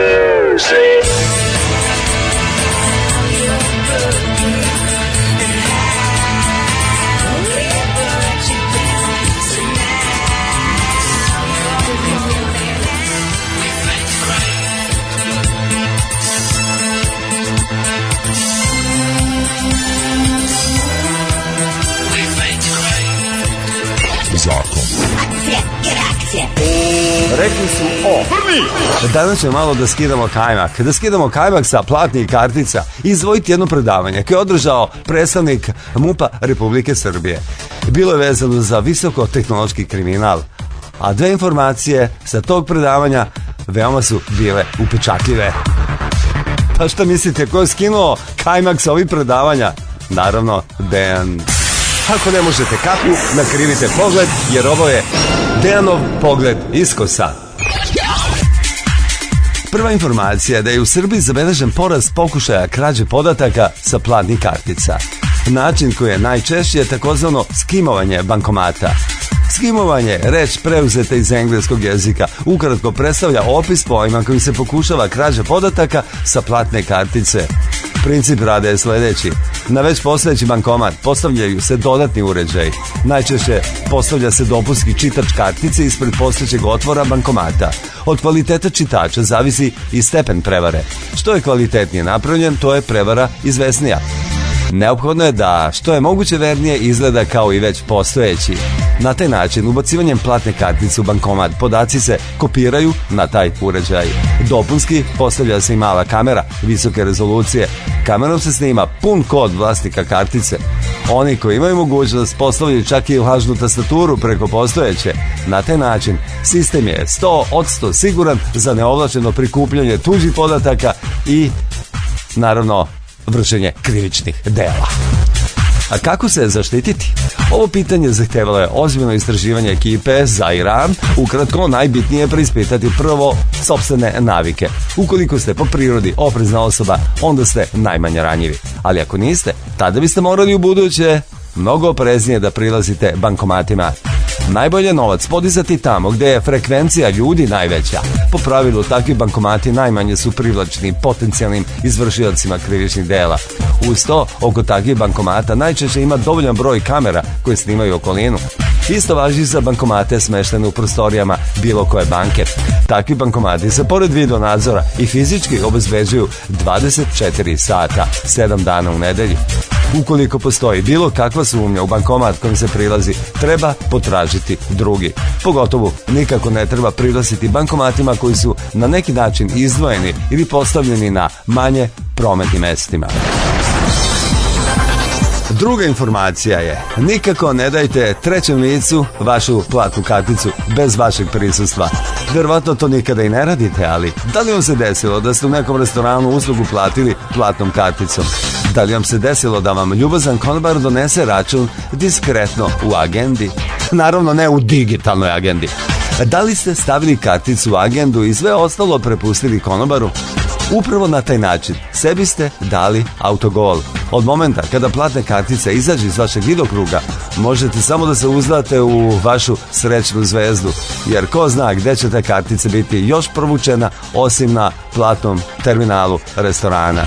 Rekli su o danas ćemo malo da skidamo kajmak da skidamo kajmak sa platnih kartica i izdvojiti jedno predavanje koje je održao predstavnik MUP-a Republike Srbije. Bilo je vezano za visokotehnološki kriminal, a dve informacije sa tog predavanja veoma su bile upečatljive. Pa šta mislite, ko je skinuo kajmak sa ovih predavanja? Naravno, Dejan. Ako ne možete kapu, nakrivite pogled, jer ovo je Dejanov pogled iskosa. Prva informacija je da je u Srbiji zabeležen porast pokušaja krađe podataka sa platnih kartica. Način koji je najčešći je takozvano skimovanje bankomata. Skimovanje, reč preuzeta iz engleskog jezika, ukratko predstavlja opis pojma kojim se pokušava krađa podataka sa platne kartice. Princip rada je sljedeći. Na već postojeći bankomat postavljaju se dodatni uređaj. Najčešće postavlja se dopunski čitač kartice ispred postojećeg otvora bankomata. Od kvaliteta čitača zavisi i stepen prevare. Što je kvalitetnije napravljen, to je prevara izvesnija. Neophodno je da što je moguće vernije izgleda kao i već postojeći. Na taj način, ubacivanjem platne kartice u bankomat, podaci se kopiraju na taj uređaj. Dopunski postavlja se i mala kamera visoke rezolucije. Kamerom se snima pun kod vlasnika kartice. Oni koji imaju mogućnost postavljaju čak i lažnu tastaturu preko postojeće. Na taj način, sistem je sto posto siguran za neovlašćeno prikupljanje tuđih podataka i, naravno, vršenje krivičnih dela. A kako se zaštititi? Ovo pitanje zahtevalo je ozbiljno istraživanje ekipe za Iran. Ukratko, najbitnije je preispitati prvo sopstvene navike. Ukoliko ste po prirodi oprezna osoba, onda ste najmanje ranjivi. Ali ako niste, tada biste morali u buduće mnogo opreznije da prilazite bankomatima. Najbolje novac podizati tamo gde je frekvencija ljudi najveća. Po pravilu, takvi bankomati najmanje su privlačni potencijalnim izvršiocima krivičnih dela. Uz to, oko takvih bankomata najčešće ima dovoljan broj kamera koje snimaju okolinu. Isto važi za bankomate smeštene u prostorijama bilo koje banke. Takvi bankomati se pored video nadzora i fizički obezbeđuju dvadeset četiri sata, sedam dana u nedelji. Ukoliko postoji bilo kakva sumnja u bankomat kojim se prilazi, treba potražiti drugi. Pogotovo nikako ne treba prilaziti bankomatima koji su na neki način izdvojeni ili postavljeni na manje prometnim mestima. Druga informacija je, nikako ne dajte trećem licu vašu platnu karticu bez vašeg prisustva. Verovatno to nikada i ne radite, ali da li vam se desilo da ste u nekom restoranu uslugu platili platnom karticom? Da li vam se desilo da vam ljubazan konobar donese račun diskretno u agendi? Naravno ne u digitalnoj agendi. Da li ste stavili karticu u agendu i sve ostalo prepustili konobaru? Upravo na taj način sebi ste dali autogol. Od momenta kada platne kartice izađu iz vašeg vidokruga, možete samo da se uzdate u vašu srećnu zvezdu, jer ko zna gde će te kartice biti još provučena osim na platnom terminalu restorana.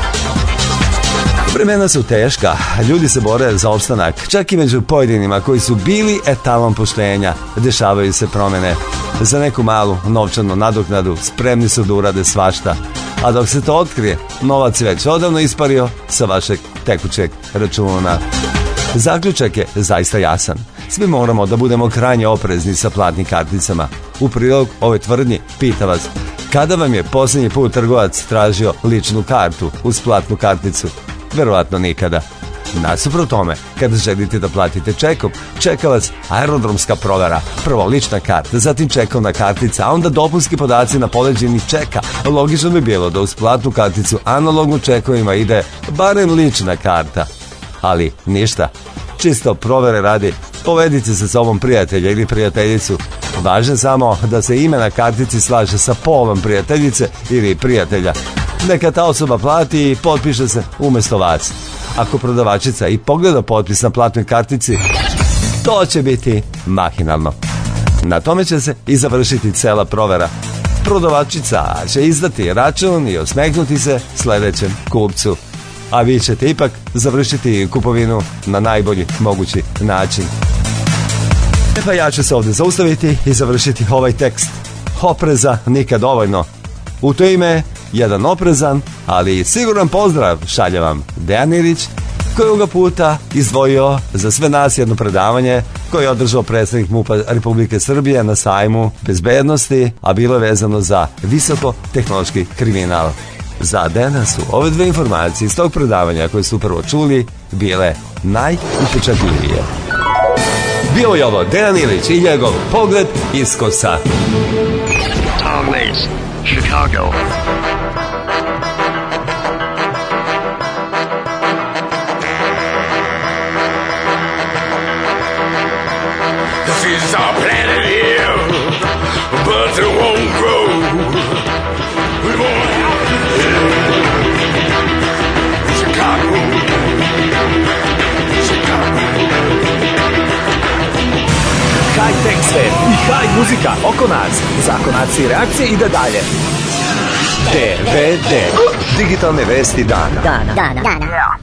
Vremena su teška, ljudi se bore za opstanak, čak i među pojedinima koji su bili etalon poštenja. Dešavaju se promene. Za neku malu novčanu nadoknadu spremni su da urade svašta. A dok se to otkrije, novac je već odavno ispario sa vašeg tekućeg računa. Zaključak je zaista jasan. Svi moramo da budemo krajnje oprezni sa platnim karticama. U prilog ove tvrdnje pita vas, Kada vam je posljednji put trgovac tražio ličnu kartu uz platnu karticu? Verovatno nikada. Nasuprot tome, kada želite da platite čekom, čeka vas aerodromska provera. Prvo lična karta, zatim čekovna kartica, a onda dopunski podaci na poleđini čeka. Logično bi bilo da uz platnu karticu analognu čekovima ide barem lična karta. Ali ništa. Čisto provere radi, povedite sa sobom prijatelja ili prijateljicu. Važno samo da se ime na kartici slaže sa polom prijateljice ili prijatelja. Neka ta osoba plati i potpiše se umesto vas. Ako prodavačica i pogleda potpis na platnoj kartici, to će biti mahinalno. Na tome će se i završiti cela provera. Prodavačica će izdati račun i osmehnuti se sledećem kupcu. A vi ćete ipak završiti kupovinu na najbolji mogući način. E pa ja ću se ovdje zaustaviti i završiti ovaj tekst. Opreza nikad dovoljno. U to ime, jedan oprezan, ali siguran pozdrav šalje vam Dejan Ilić, koji ovoga puta izdvojio za sve nas jedno predavanje koje je održao predstavnik MUP-a Republike Srbije na sajmu bezbednosti, a bilo je vezano za visoko-tehnološki kriminal. Za Dejana su ove dve informacije iz tog predavanja koje su prvo čuli bile najupečatljivije. Bio je ovo Dejan Ilić i njegov pogled iskosa. Tom Waits, Chicago. This is our planet here, but it won't grow. We won't have to live. Chicago, Chicago. Haj tekste i haj muzika oko nas. Zakon akcije i reakcije ide dalje. D V D. Digitalne vesti dana. Dana. Dana. Dana.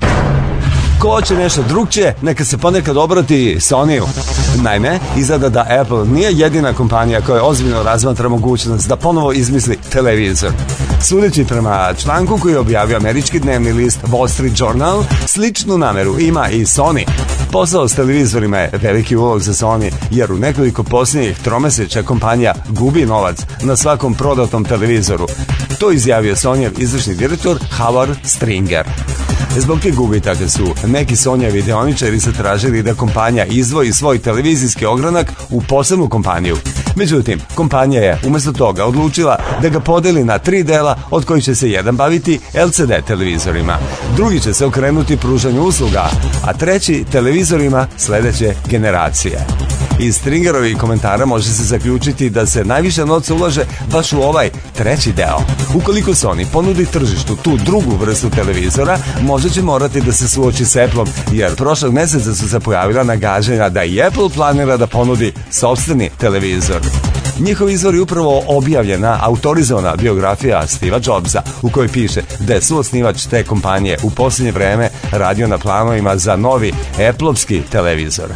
Ko hoće nešto drugčije, neka se ponekad obrati Sony-u. Naime, izgleda da Apple nije jedina kompanija koja ozbiljno razmatra mogućnost da ponovo izmisli televizor. Sudeći prema članku koji je objavio američki dnevni list Wall Street Journal, sličnu nameru ima i Sony. Posao s televizorima je veliki ulog za Sony, jer u nekoliko posljednjih tromesečja kompanija gubi novac na svakom prodatom televizoru. To izjavio Sonyev izvršni direktor Howard Stringer. Zbog tih gubitaka su neki Sonyevi deoničari zatražili da kompanija izdvoji svoj televizijski ogranak u posebnu kompaniju. Međutim, kompanija je umjesto toga odlučila da ga podeli na tri dela, od kojih će se jedan baviti L C D televizorima, drugi će se okrenuti pružanju usluga, a treći televizorima sledeće generacije. Iz Stringerovih komentara može se zaključiti da se najviše novca ulaže baš u ovaj treći deo. Ukoliko Sony ponudi tržištu tu drugu vrstu televizora, možda će morati da se suoči s Appleom, jer prošlog meseca su se pojavila nagađanja da i Apple planira da ponudi sopstveni televizor. Njihov izvor je upravo objavljena autorizovana biografija Steva Jobsa, u kojoj piše da je suosnivač te kompanije u posljednje vreme radio na planovima za novi Appleovski televizor.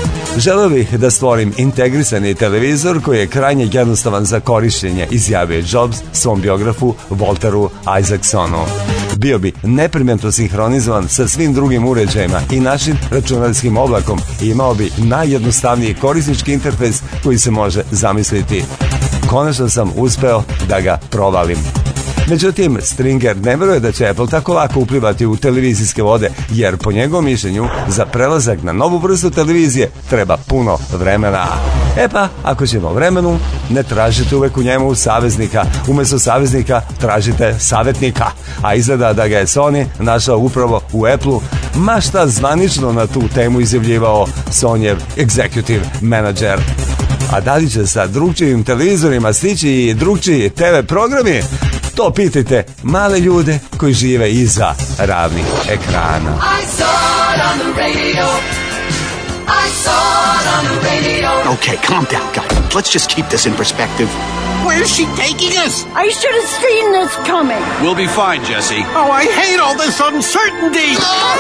Želeo bih da stvorim integrisani televizor koji je krajnje jednostavan za korišćenje, izjavio Jobs svom biografu Walteru Isaacsonu. Bio bi neprimjetno sinhronizovan sa svim drugim uređajima i našim računarskim oblakom i imao bi najjednostavniji korisnički interfejs koji se može zamisliti. Konačno sam uspeo da ga provalim. Međutim, Stringer ne veruje da će Apple tako lako uplivati u televizijske vode, jer po njegovom mišljenju za prelazak na novu vrstu televizije treba puno vremena. E pa, ako ćemo vremenu, ne tražite uvek u njemu saveznika. Umjesto saveznika tražite savjetnika. A izgleda da ga je Sony našao upravo u Apple-u, ma šta zvanično na tu temu izjavljivao Sonyev executive manager. A da li će sa drugčijim televizorima stići i drugčiji T V programi? To pitajte male ljude koji žive iza ravnih ekrana. I saw it on the radio. I saw it on the radio. Okay, calm down, guys. Let's just keep this in perspective. Where's she taking us? I should have seen this coming. We'll be fine, Jesse. Oh, I hate all this uncertainty.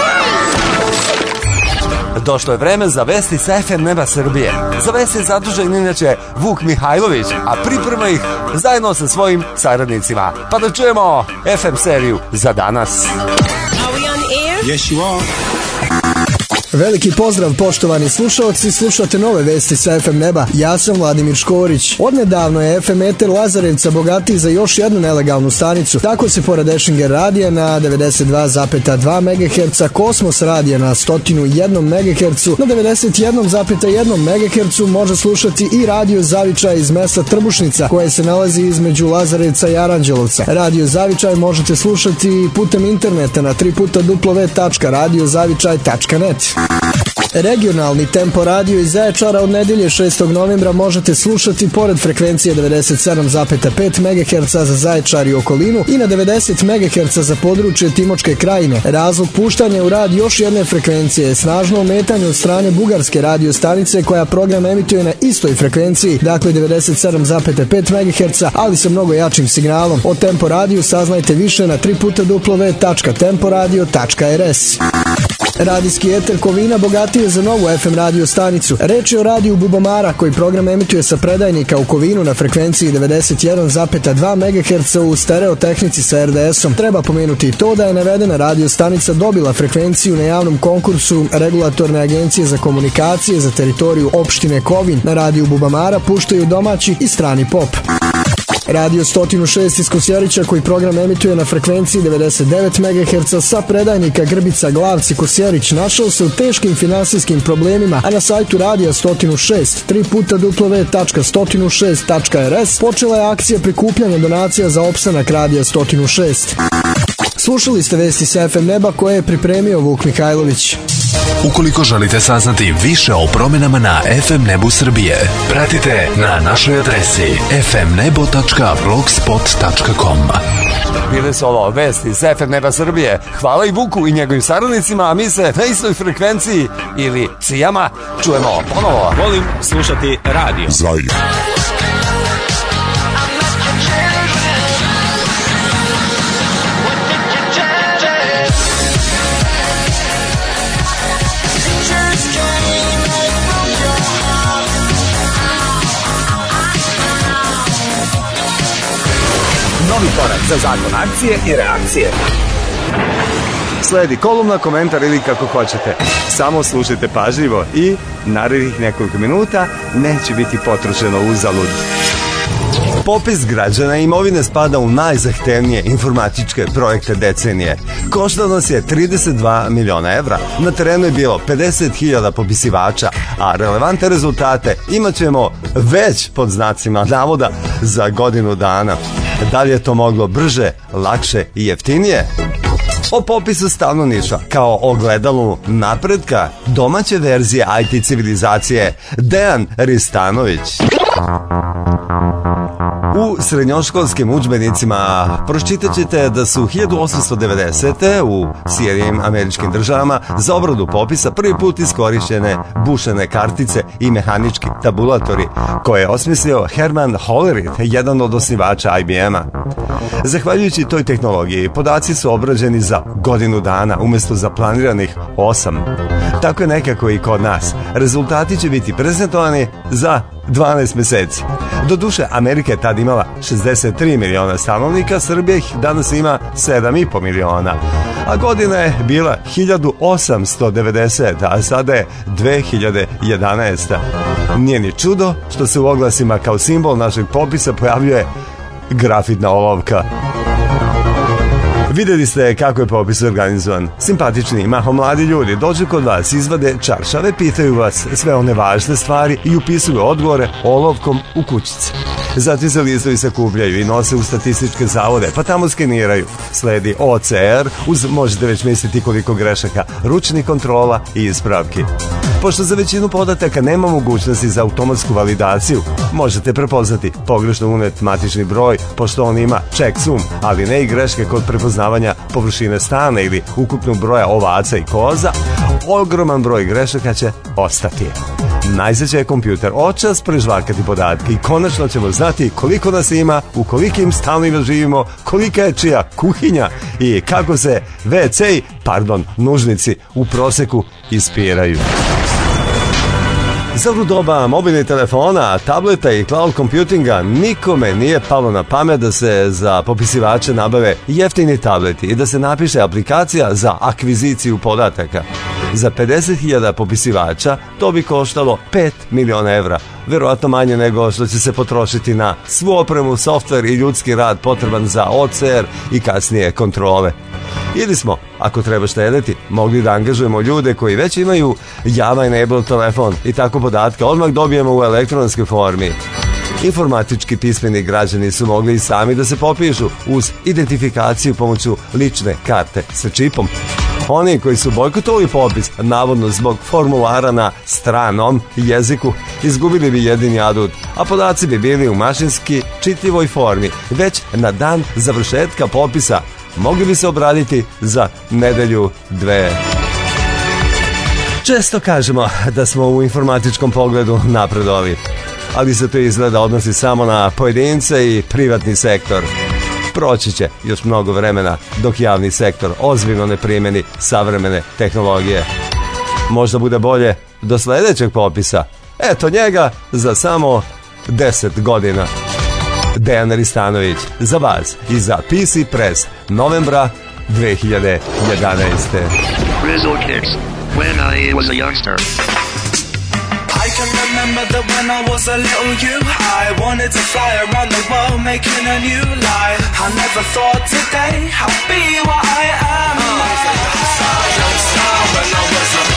Došlo je vreme za vesti sa F M neba Srbije. Za vesti je zadužen inače Vuk Mihajlović, a priprema ih zajedno sa svojim saradnicima. Pa da čujemo F M seriju za danas. Are we on air? Yes, you are. Veliki pozdrav poštovani slušalci, slušate nove vesti sa F M neba. Ja sam Vladimir Škorić. Odnedavno je F M eter Lazarevca bogatiji za još jednu nelegalnu stanicu. Tako se pored Ešinger radija na devedeset dva zarez dva megaherca, Kosmos radija na sto jedan megaherca, na devedeset jedan zarez jedan megaherca može slušati i radio Zavičaj iz mesta Trbušnica, koje se nalazi između Lazarevca i Aranđelovca. Radio Zavičaj možete slušati putem interneta na tri puta w tačka radio zavičaj tačka net. Regionalni Tempo radio iz Zaječara od nedelje šestog novembra možete slušati pored frekvencije devedeset sedam zarez pet megaherca za Zaječar i okolinu i na devedeset megaherca za područje Timočke krajine. Razlog puštanja u rad još jedne frekvencije je snažno ometanje od strane bugarske radio stanice koja program emituje na istoj frekvenciji, dakle devedeset sedam zarez pet megaherca, ali sa mnogo jačim signalom. O Tempo radiju saznajte više na tri puta w tačka tempo radio tačka r s. Radijski eter Kovina bogatiji je za novu F M radio stanicu. Reč je o radiju Bubamara koji program emituje sa predajnika u Kovinu na frekvenciji devedeset jedan zarez dva megaherca u stereo tehnici sa R D S-om. Treba pomenuti i to da je navedena radio stanica dobila frekvenciju na javnom konkursu Regulatorne agencije za komunikacije za teritoriju opštine Kovin. Na radiju Bubamara puštaju domaći i strani pop. Radio sto šest iz Kosjerića koji program emituje na frekvenciji devedeset devet megaherca sa predajnika Grbica Glavci Kosjerić našao se u teškim finansijskim problemima, a na sajtu Radija sto šest tri puta w tačka sto šest tačka r s počela je akcija prikupljanja donacija za opstanak Radija sto šest. Slušali ste vesti sa F M neba koje je pripremio Vuk Mihajlović. Ukoliko želite saznati više o promenama na F M nebu Srbije, pratite na našoj adresi f m nebo tačka blogspot tačka com. Bile su ovo vesti sa F M neba Srbije. Hvala i Vuku i njegovim saradnicima, a mi se na istoj frekvenciji ili cijama čujemo ponovo. Volim slušati radio. Zajedno. Novi korak za zakon akcije i reakcije. Sledi kolumna, komentar ili kako hoćete. Samo slušajte pažljivo i narednih nekoliko minuta neće biti potrošeno uzalud. Popis građana i imovine spada u najzahtevnije informatičke projekte decenije. Koštao nas je trideset dva miliona evra. Na terenu je bilo pedeset hiljada popisivača, a relevantne rezultate imat ćemo već pod znacima navoda za godinu dana. Da li je to moglo brže, lakše i jeftinije? O popisu stanovništva kao ogledalu napretka domaće verzije I T civilizacije Dejan Ristanović. U srednjoškolskim udžbenicima pročitat ćete da su hiljadu osamsto devedesete. u Sjedinjenim Američkim Državama za obradu popisa prvi put iskorišćene bušene kartice i mehanički tabulatori koje je osmislio Herman Hollerith, jedan od osnivača I B M-a. Zahvaljujući toj tehnologiji, podaci su obrađeni za godinu dana umjesto za planiranih osam. Tako je nekako i kod nas. Rezultati će biti prezentovani za dvanaest meseci. Doduše, Amerika je tad imala šezdeset tri miliona stanovnika, Srbija ih danas ima sedam i po miliona. A godina je bila hiljadu osamsto devedeseta, a sada je dve hiljade jedanaesta. Nije ni čudo što se u oglasima kao simbol našeg popisa pojavljuje grafitna olovka. Vidjeli ste kako je popis organizovan. Simpatični, mahom mladi ljudi dođu kod vas, izvade čaršave, pitaju vas sve one važne stvari i upisuju odgovore olovkom u kućice. Zatim se listovi sakupljaju i nose u statističke zavode, pa tamo skeniraju. Sledi O C R uz, možete već misliti koliko grešaka, ručnih kontrola i ispravki. Pošto za većinu podataka nema mogućnosti za automatsku validaciju, možete prepoznati pogrešno unet matični broj, pošto on ima check sum, ali ne i greške kod prepoznavanja površine stana ili ukupnog broja ovaca i koza. Ogroman broj grešaka će ostati. Najzad će kompjuter očas prežvakati podatke i konačno ćemo znati koliko nas ima, u kolikim stanovima živimo, kolika je čija kuhinja i kako se ve ce, pardon, nužnici u proseku ispiraju. Za doba mobilnih telefona, tableta i cloud computinga nikome nije palo na pamet da se za popisivače nabave jeftini tableti i da se napiše aplikacija za akviziciju podataka. Za pedeset hiljada popisivača to bi koštalo pet miliona evra, verovatno manje nego što će se potrošiti na svu opremu, softver i ljudski rad potreban za O C R i kasnije kontrole. Ili smo, ako treba štedeti, mogli da angažujemo ljude koji već imaju Java enabled telefon i tako podatke odmah dobijemo u elektronskoj formi. Informatički pismeni građani su mogli i sami da se popišu uz identifikaciju pomoću lične karte sa čipom. Oni koji su bojkotovali popis, navodno zbog formulara na stranom jeziku, izgubili bi jedini adut, a podaci bi bili u mašinski čitljivoj formi. Već na dan završetka popisa mogli bi se obraditi za nedelju, dve. Često kažemo da smo u informatičkom pogledu napredovali, ali se to izgleda odnosi samo na pojedince i privatni sektor. Proći će još mnogo vremena dok javni sektor ozbiljno ne primeni savremene tehnologije. Možda bude bolje do sledećeg popisa. Eto njega za samo deset godina. Dejan Ristanović za vas i za P C Press novembra dve hiljade jedanaeste. Rizzo Kicks, when I was a youngster. I can remember that when I was a little you, I wanted to fly around the world making a new life. I never thought today I'd be what I am. I was a young star when I was a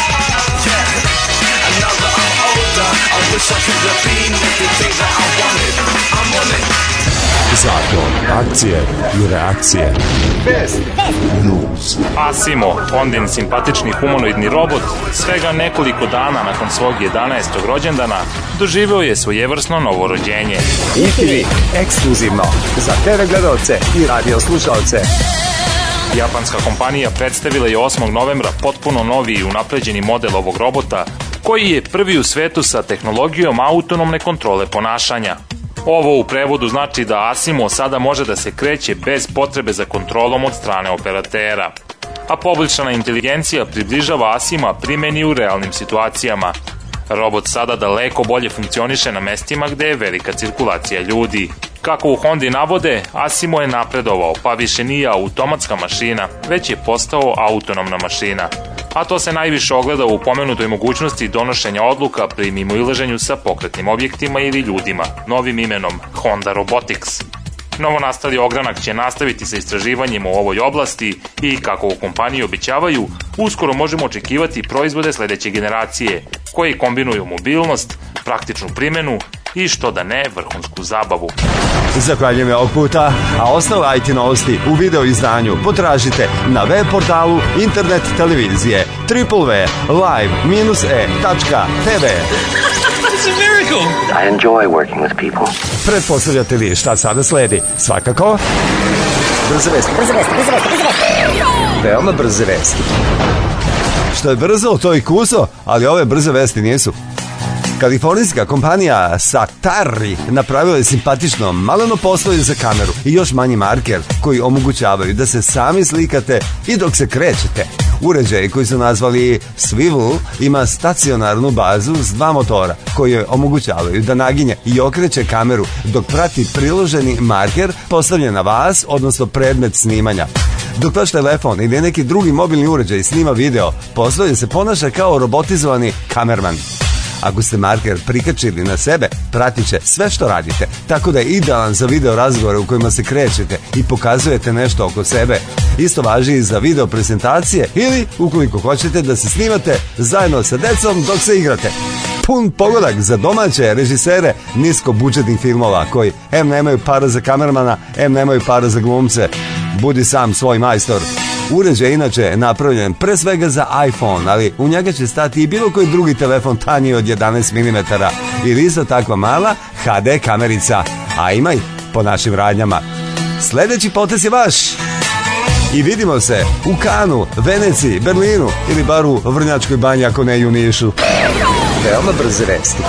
yeah. And now that I'm older, I wish I could have been everything that I wanted. I'm on it. Zakon, akcije i reakcije. Best News. Asimo, Hondin simpatični humanoidni robot, svega nekoliko dana nakon svog jedanaestog rođendana, doživeo je svojevrsno novorođenje. I T V, ekskluzivno, za te ve gledalce i radio slušalce. Japanska kompanija predstavila je osmog novembra potpuno novi i unapređeni model ovog robota, koji je prvi u svetu sa tehnologijom autonomne kontrole ponašanja. Ovo u prevodu znači da Asimo sada može da se kreće bez potrebe za kontrolom od strane operatera. A poboljšana inteligencija približava Asima primeni u realnim situacijama. Robot sada daleko bolje funkcioniše na mestima gde je velika cirkulacija ljudi. Kako u Hondi navode, Asimo je napredovao, pa više nije automatska mašina, već je postao autonomna mašina. A to se najviše ogleda u pomenutoj mogućnosti donošenja odluka pri mimoilaženju sa pokretnim objektima ili ljudima, novim imenom Honda Robotics. Novonastali ogranak će nastaviti sa istraživanjem u ovoj oblasti i, kako u kompaniji obećavaju, uskoro možemo očekivati proizvode sledeće generacije, koji kombinuju mobilnost, praktičnu primenu i, što da ne, vrhunsku zabavu. Zahvaljujem je ovog puta, a ostale I T novosti u video izdanju potražite na web portalu internet televizije w w w tačka live dash e tačka t v. It's a miracle. I enjoy working with people. Pretpostavljate li šta sada sledi? Svakako Brze vesti. Brze vesti, brze vesti, brze vesti. Veoma brze vesti. Što je brzo, to i kuso, ali ove brze vesti nisu. Kalifornijska kompanija Satari napravila je simpatično maleno postoje za kameru i još manji marker koji omogućavaju da se sami slikate i dok se krećete. Uređaj koji su nazvali Swivel ima stacionarnu bazu s dva motora koji omogućavaju da naginje i okreće kameru dok prati priloženi marker postavljen na vas, odnosno predmet snimanja. Dok vaš telefon ili neki drugi mobilni uređaj snima video, postoje se ponaša kao robotizovani kamerman. Ako ste marker prikačili na sebe, pratit će sve što radite, tako da je idealan za video razgovore u kojima se krećete i pokazujete nešto oko sebe. Isto važi i za video prezentacije ili, ukoliko hoćete da se snimate zajedno sa decom dok se igrate. Pun pogodak za domaće režisere niskobudžetnih filmova koji em nemaju para za kamermana, em nemaju para za glumce. Budi sam svoj majstor. Uređaj je inače napravljen pre svega za iPhone, ali u njega će stati i bilo koji drugi telefon tanji od jedanaest milimetara ili isto takva mala H D kamerica, a ima i po našim radnjama. Sledeći potez je vaš. I vidimo se u Kanu, Veneciji, Berlinu ili bar u Vrnjačkoj banji ako ne i u Nišu. Veoma brze vesti.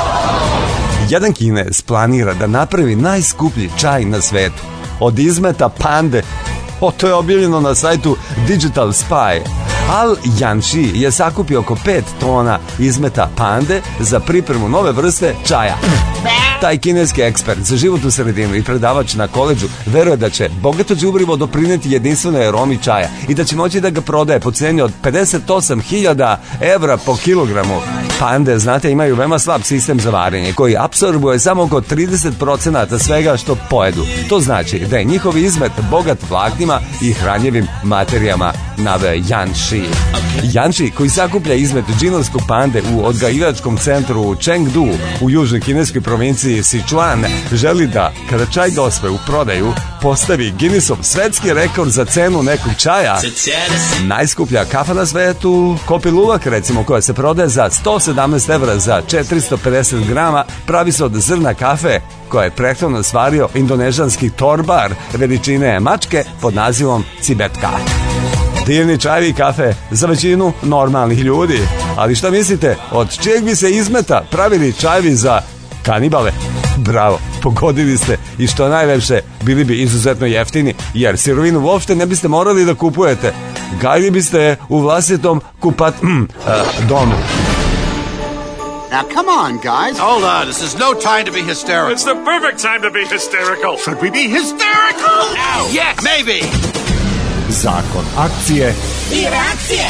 Jedan Kinez planira da napravi najskuplji čaj na svetu. Od izmeta pande. O, to je objavljeno na sajtu Digital Spy. Al Janši je sakupio oko pet tona izmeta pande za pripremu nove vrste čaja. Taj kineski ekspert za životnu sredinu i predavač na koledžu veruje da će bogato đubrivo doprineti jedinstvenoj aromi čaja i da će moći da ga prodaje po ceni od pedeset osam hiljada evra po kilogramu. Pande, znate, imaju veoma slab sistem za varenje koji apsorbuje samo oko trideset procenata svega što pojedu. To znači da je njihov izmet bogat vlaknima i hranjivim materijama, naveo Yan Shi. Yan Shi, koji sakuplja izmet džinovskog pande u odgajivačkom centru Chengdu u južnoj kineskoj provinciji Sichuan, želi da, kada čaj dospe u prodaju, postavi Guinnessov svetski rekord za cenu nekog čaja. Najskuplja kafa na svetu, Kopi Luwak, recimo, koja se prodaje za sto sedamnaest evra za četiristo pedeset grama, pravi se od zrna kafe koja je prethodno stvario indonežanski torbar veličine mačke pod nazivom cibetka. Divni čajevi i kafe za većinu normalnih ljudi. Ali šta mislite, od čijeg bi se izmeta pravili čajevi za kanibale? Bravo, pogodili ste, i što najlepše, bili bi izuzetno jeftini, jer sirovinu uopšte ne biste morali da kupujete. Gajili biste u vlastitom kupat mm, uh, domu. Now, come on, guys. Hold on. This is no time to be hysterical. It's the perfect time to be hysterical. Should we be hysterical? Now. Yes. Maybe. Zakon akcije I reakcije.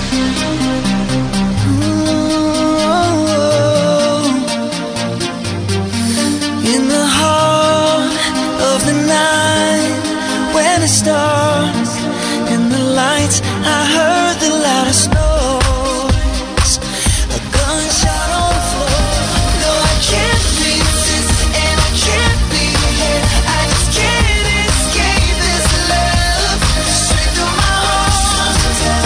In the heart of the night, when it starts and the lights, I heard the loudest noise, a gunshot on the floor. No, I can't resist and I can't be here. I just can't escape this love straight through my heart.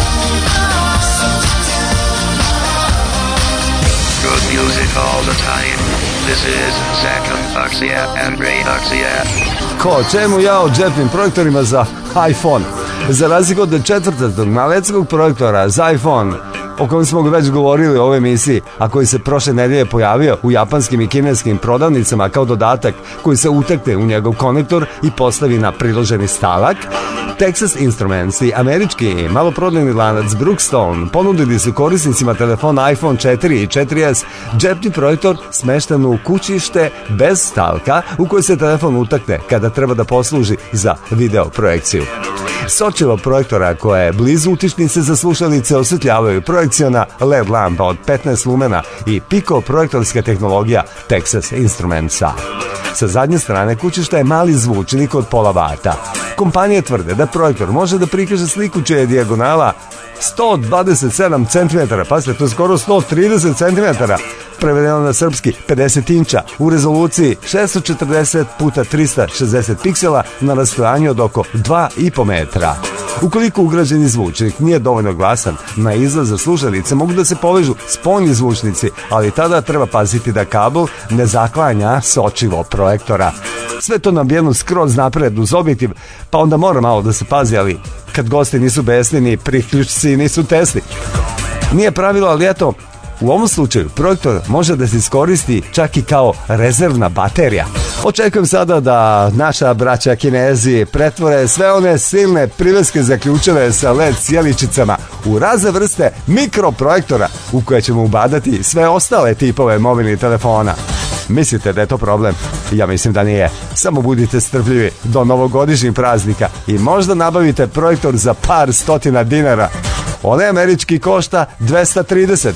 Good music all the time. This is Zakon Akcija and Ray Akcija. Ko, čemu ja o džepnim projektorima za iPhone? Za razliku od četvrtog maleckog projektora za iPhone, o kojem smo već govorili u ovoj emisiji, a koji se prošle nedelje pojavio u japanskim i kineskim prodavnicama kao dodatak koji se utekne u njegov konektor i postavi na priloženi stavak, Texas Instruments i američki maloprodajni lanac Brookstone ponudili su korisnicima telefona iPhone četiri i četiri es džepni projektor smešten u kućište bez stavka u koji se telefon utakne kada treba da posluži za video projekciju. Sočivo projektora koje je blizu utičnice za slušalice osvetljavaju projekciona L E D lampa od petnaest lumena i Pico projektorska tehnologija Texas Instrumentsa. Sa zadnje strane kućišta je mali zvučnik od pola vata. Kompanije tvrde da projektor može da prikaže sliku čija je dijagonala sto dvadeset sedam centimetara, pazite, to je skoro sto trideset centimetara, prevedeno na srpski pedeset inča, u rezoluciji šesto četrdeset puta trista šezdeset piksela na rastojanju od oko dva i po metra. Ukoliko ugrađeni zvučnik nije dovoljno glasan, na izlaz za slušalice mogu da se povežu spoljni zvučnici, ali tada treba paziti da kabel ne zaklanja sočivo projektora. Sve to nabijeno skroz napred uz objektiv, pa onda mora malo da se pazi, ali kad gosti nisu besni, ni priključci nisu tesni. Nije pravilo, ali eto, u ovom slučaju projektor može da se iskoristi čak i kao rezervna baterija. Očekujem sada da naša braća Kinezi pretvore sve one silne priveske zaključene sa L E D sjeličicama u razne vrste mikroprojektora u koje ćemo ubadati sve ostale tipove mobilnih telefona. Mislite da je to problem? Ja mislim da nije. Samo budite strpljivi do novogodišnjih praznika i možda nabavite projektor za par stotina dinara. Onaj američki košta dvesta trideset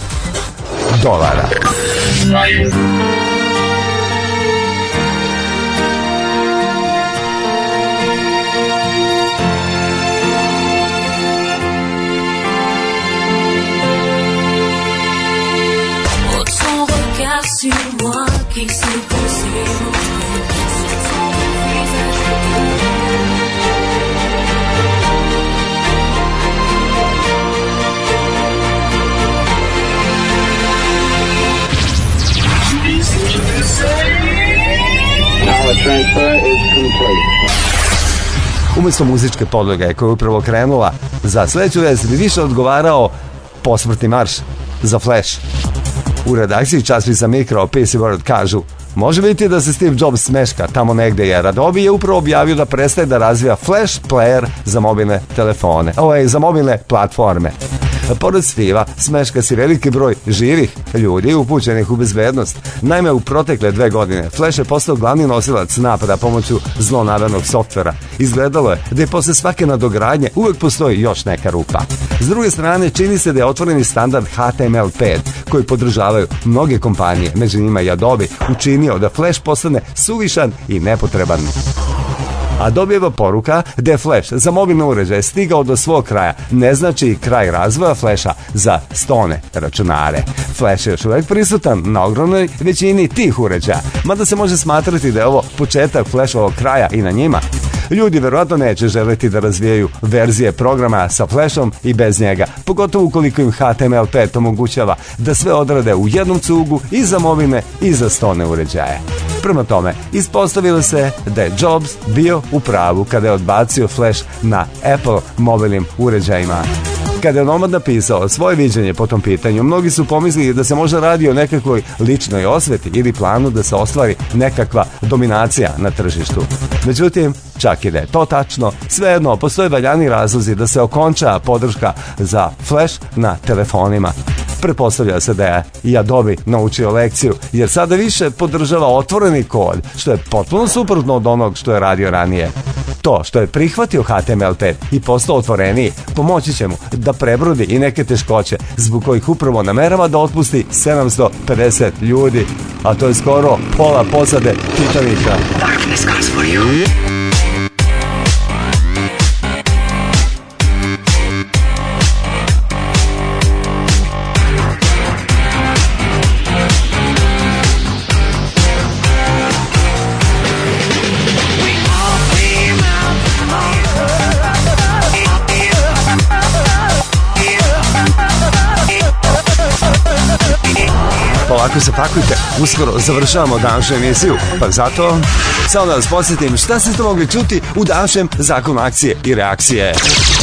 dolara. Sur moi qui s'est posé Now the transfer is complete. Umesto muzičke podloge koja je upravo krenula, za sledeću vest bi više odgovarao posmrtni marš za Flash. U redakciji časopisa Mikro P C World kažu: Može biti da se Steve Jobs smeška tamo negde, jer Adobe je upravo objavio da prestaje da razvija flash player za mobilne telefone, ovaj, za mobilne platforme. Pored Steva, smeška si veliki broj živih ljudi upućenih u bezbednost. Naime, u protekle dve godine Flash je postao glavni nosilac napada pomoću zlonamernog softvera. Izgledalo je da je posle svake nadogradnje uvek postoji još neka rupa. S druge strane, čini se da je otvoreni standard H T M L pet, koji podržavaju mnoge kompanije, među njima i Adobe, učinio da Flash postane suvišan i nepotreban. Adobijeva poruka da je Flash za mobilne uređaje stigao do svog kraja ne znači kraj razvoja Flasha za stone računare. Flash je još uvek prisutan na ogromnoj većini tih uređaja, mada se može smatrati da je ovo početak Flashovog kraja i na njima. Ljudi verovatno neće želeti da razvijaju verzije programa sa Flashom i bez njega, pogotovo ukoliko im H T M L pet omogućava da sve odrade u jednom cugu i za mobilne i za stone uređaje. Prema tome, ispostavilo se da je Jobs bio u pravu kada je odbacio Flash na Apple mobilnim uređajima. Kada je Nomad napisao svoje viđenje po tom pitanju, mnogi su pomislili da se možda radi o nekakvoj ličnoj osveti ili planu da se ostvari nekakva dominacija na tržištu. Međutim, čak i da je to tačno, svejedno postoje valjani razlozi da se okonča podrška za Flash na telefonima. Pretpostavlja se da je i Adobe naučio lekciju, jer sada više podržava otvoreni kod, što je potpuno suprotno od onog što je radio ranije. To što je prihvatio H T M L pet i postao otvoreniji, pomoći će mu da prebrodi i neke teškoće, zbog kojih upravo namerava da otpusti sedamsto pedeset ljudi, a to je skoro pola posade Titanika. Darkness comes for you. Polako se pakujte, uskoro završavamo današnju emisiju, pa zato samo da vas podsjetim šta ste mogli čuti u današnjem zakonu akcije i reakcije.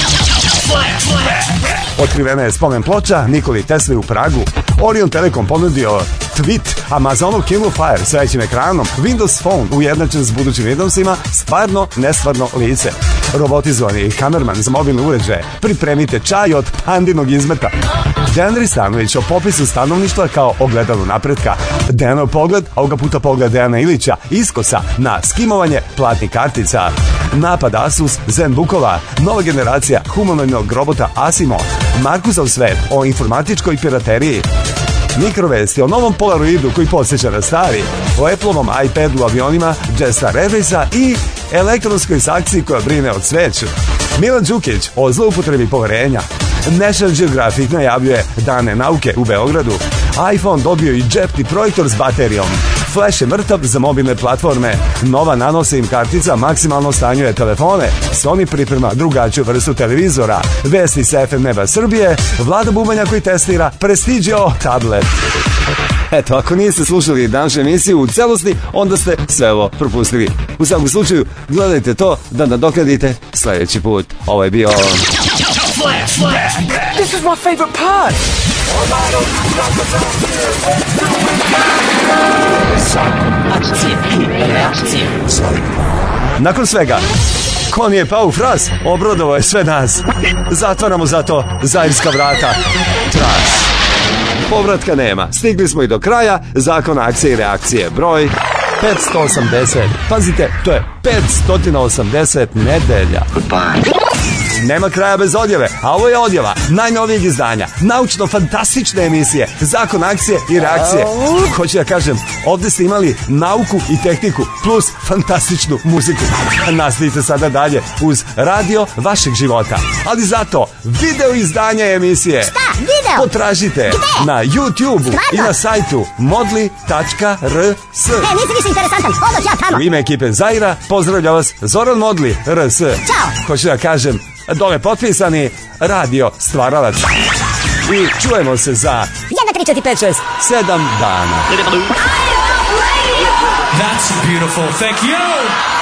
Otkrivena je spomen ploča Nikoli Tesli u Pragu. Orion Telekom ponudio Tweet, Amazonu Kindle Fire s većim ekranom, Windows Phone ujednačen s budućim Windowsima, stvarno nestvarno lice. Robotizovani kamerman za mobilne uređaje, pripremite čaj od pandinog izmeta. Dejan Ristanović o popisu stanovništva kao ogledalu napretka. Dejanov pogled, a ovoga puta pogled Dejana Ilića, iskosa na skimovanje platnih kartica. Napad Asus Zenbookova, nova generacija humanoidnog robota Asimo. Markusov svet o informatičkoj pirateriji. Mikrovesti o novom Polaroidu koji podsjeća na stari, o Appleovom iPadu u avionima Jetstar Airwaysa i elektronskoj sakciji koja brine od sveću. Milan Đukić o zloupotrebi poverenja. National Geographic najavljuje dane nauke u Beogradu. iPhone dobio i džepni projektor s baterijom. Flash je mrtav za mobilne platforme. Nova nanosim kartica maksimalno stanjuje telefone. Sony priprema drugačiju vrstu televizora. Vesti sa F M Neba Srbije. Vlada Bubanja koji testira Prestigio tablet. Eto, ako niste slušali današnju emisiju u celosti, onda ste sve ovo propustili. U svakom slučaju, gledajte to da nadoknadite sljedeći put. Ovo je bio... Flash, flash, this is my favorite part. Nakon svega, ko nije pao u fraz, obrodovao je sve nas. Zatvaramo zato Zairska vrata. Tras. Povratka nema. Stigli smo i do kraja zakona akcije i reakcije. Broj petsto osamdeset. Pazite, to je petsto osamdeset nedelja. Nema kraja bez odjave, a ovo je odjava najnovijeg izdanja, naučno-fantastične emisije, zakon akcije i reakcije. Hoću da kažem, ovde ste imali nauku i tehniku plus fantastičnu muziku. Nastavite sada dalje uz radio vašeg života. Ali zato, video izdanje emisije. Šta? Video? Potražite Gde? na YouTube i na sajtu modli tačka r s. E, nisi više interesantan, odoć ja tamo. U ime ekipe Zaira pozdravlja vas Zoran Modli, R S. Ćao. Hoću da kažem, dole potpisani Radio Stvaralac. I čujemo se za jedan, tri, četiri, pet, šest, sedam dana. That's beautiful. Thank you.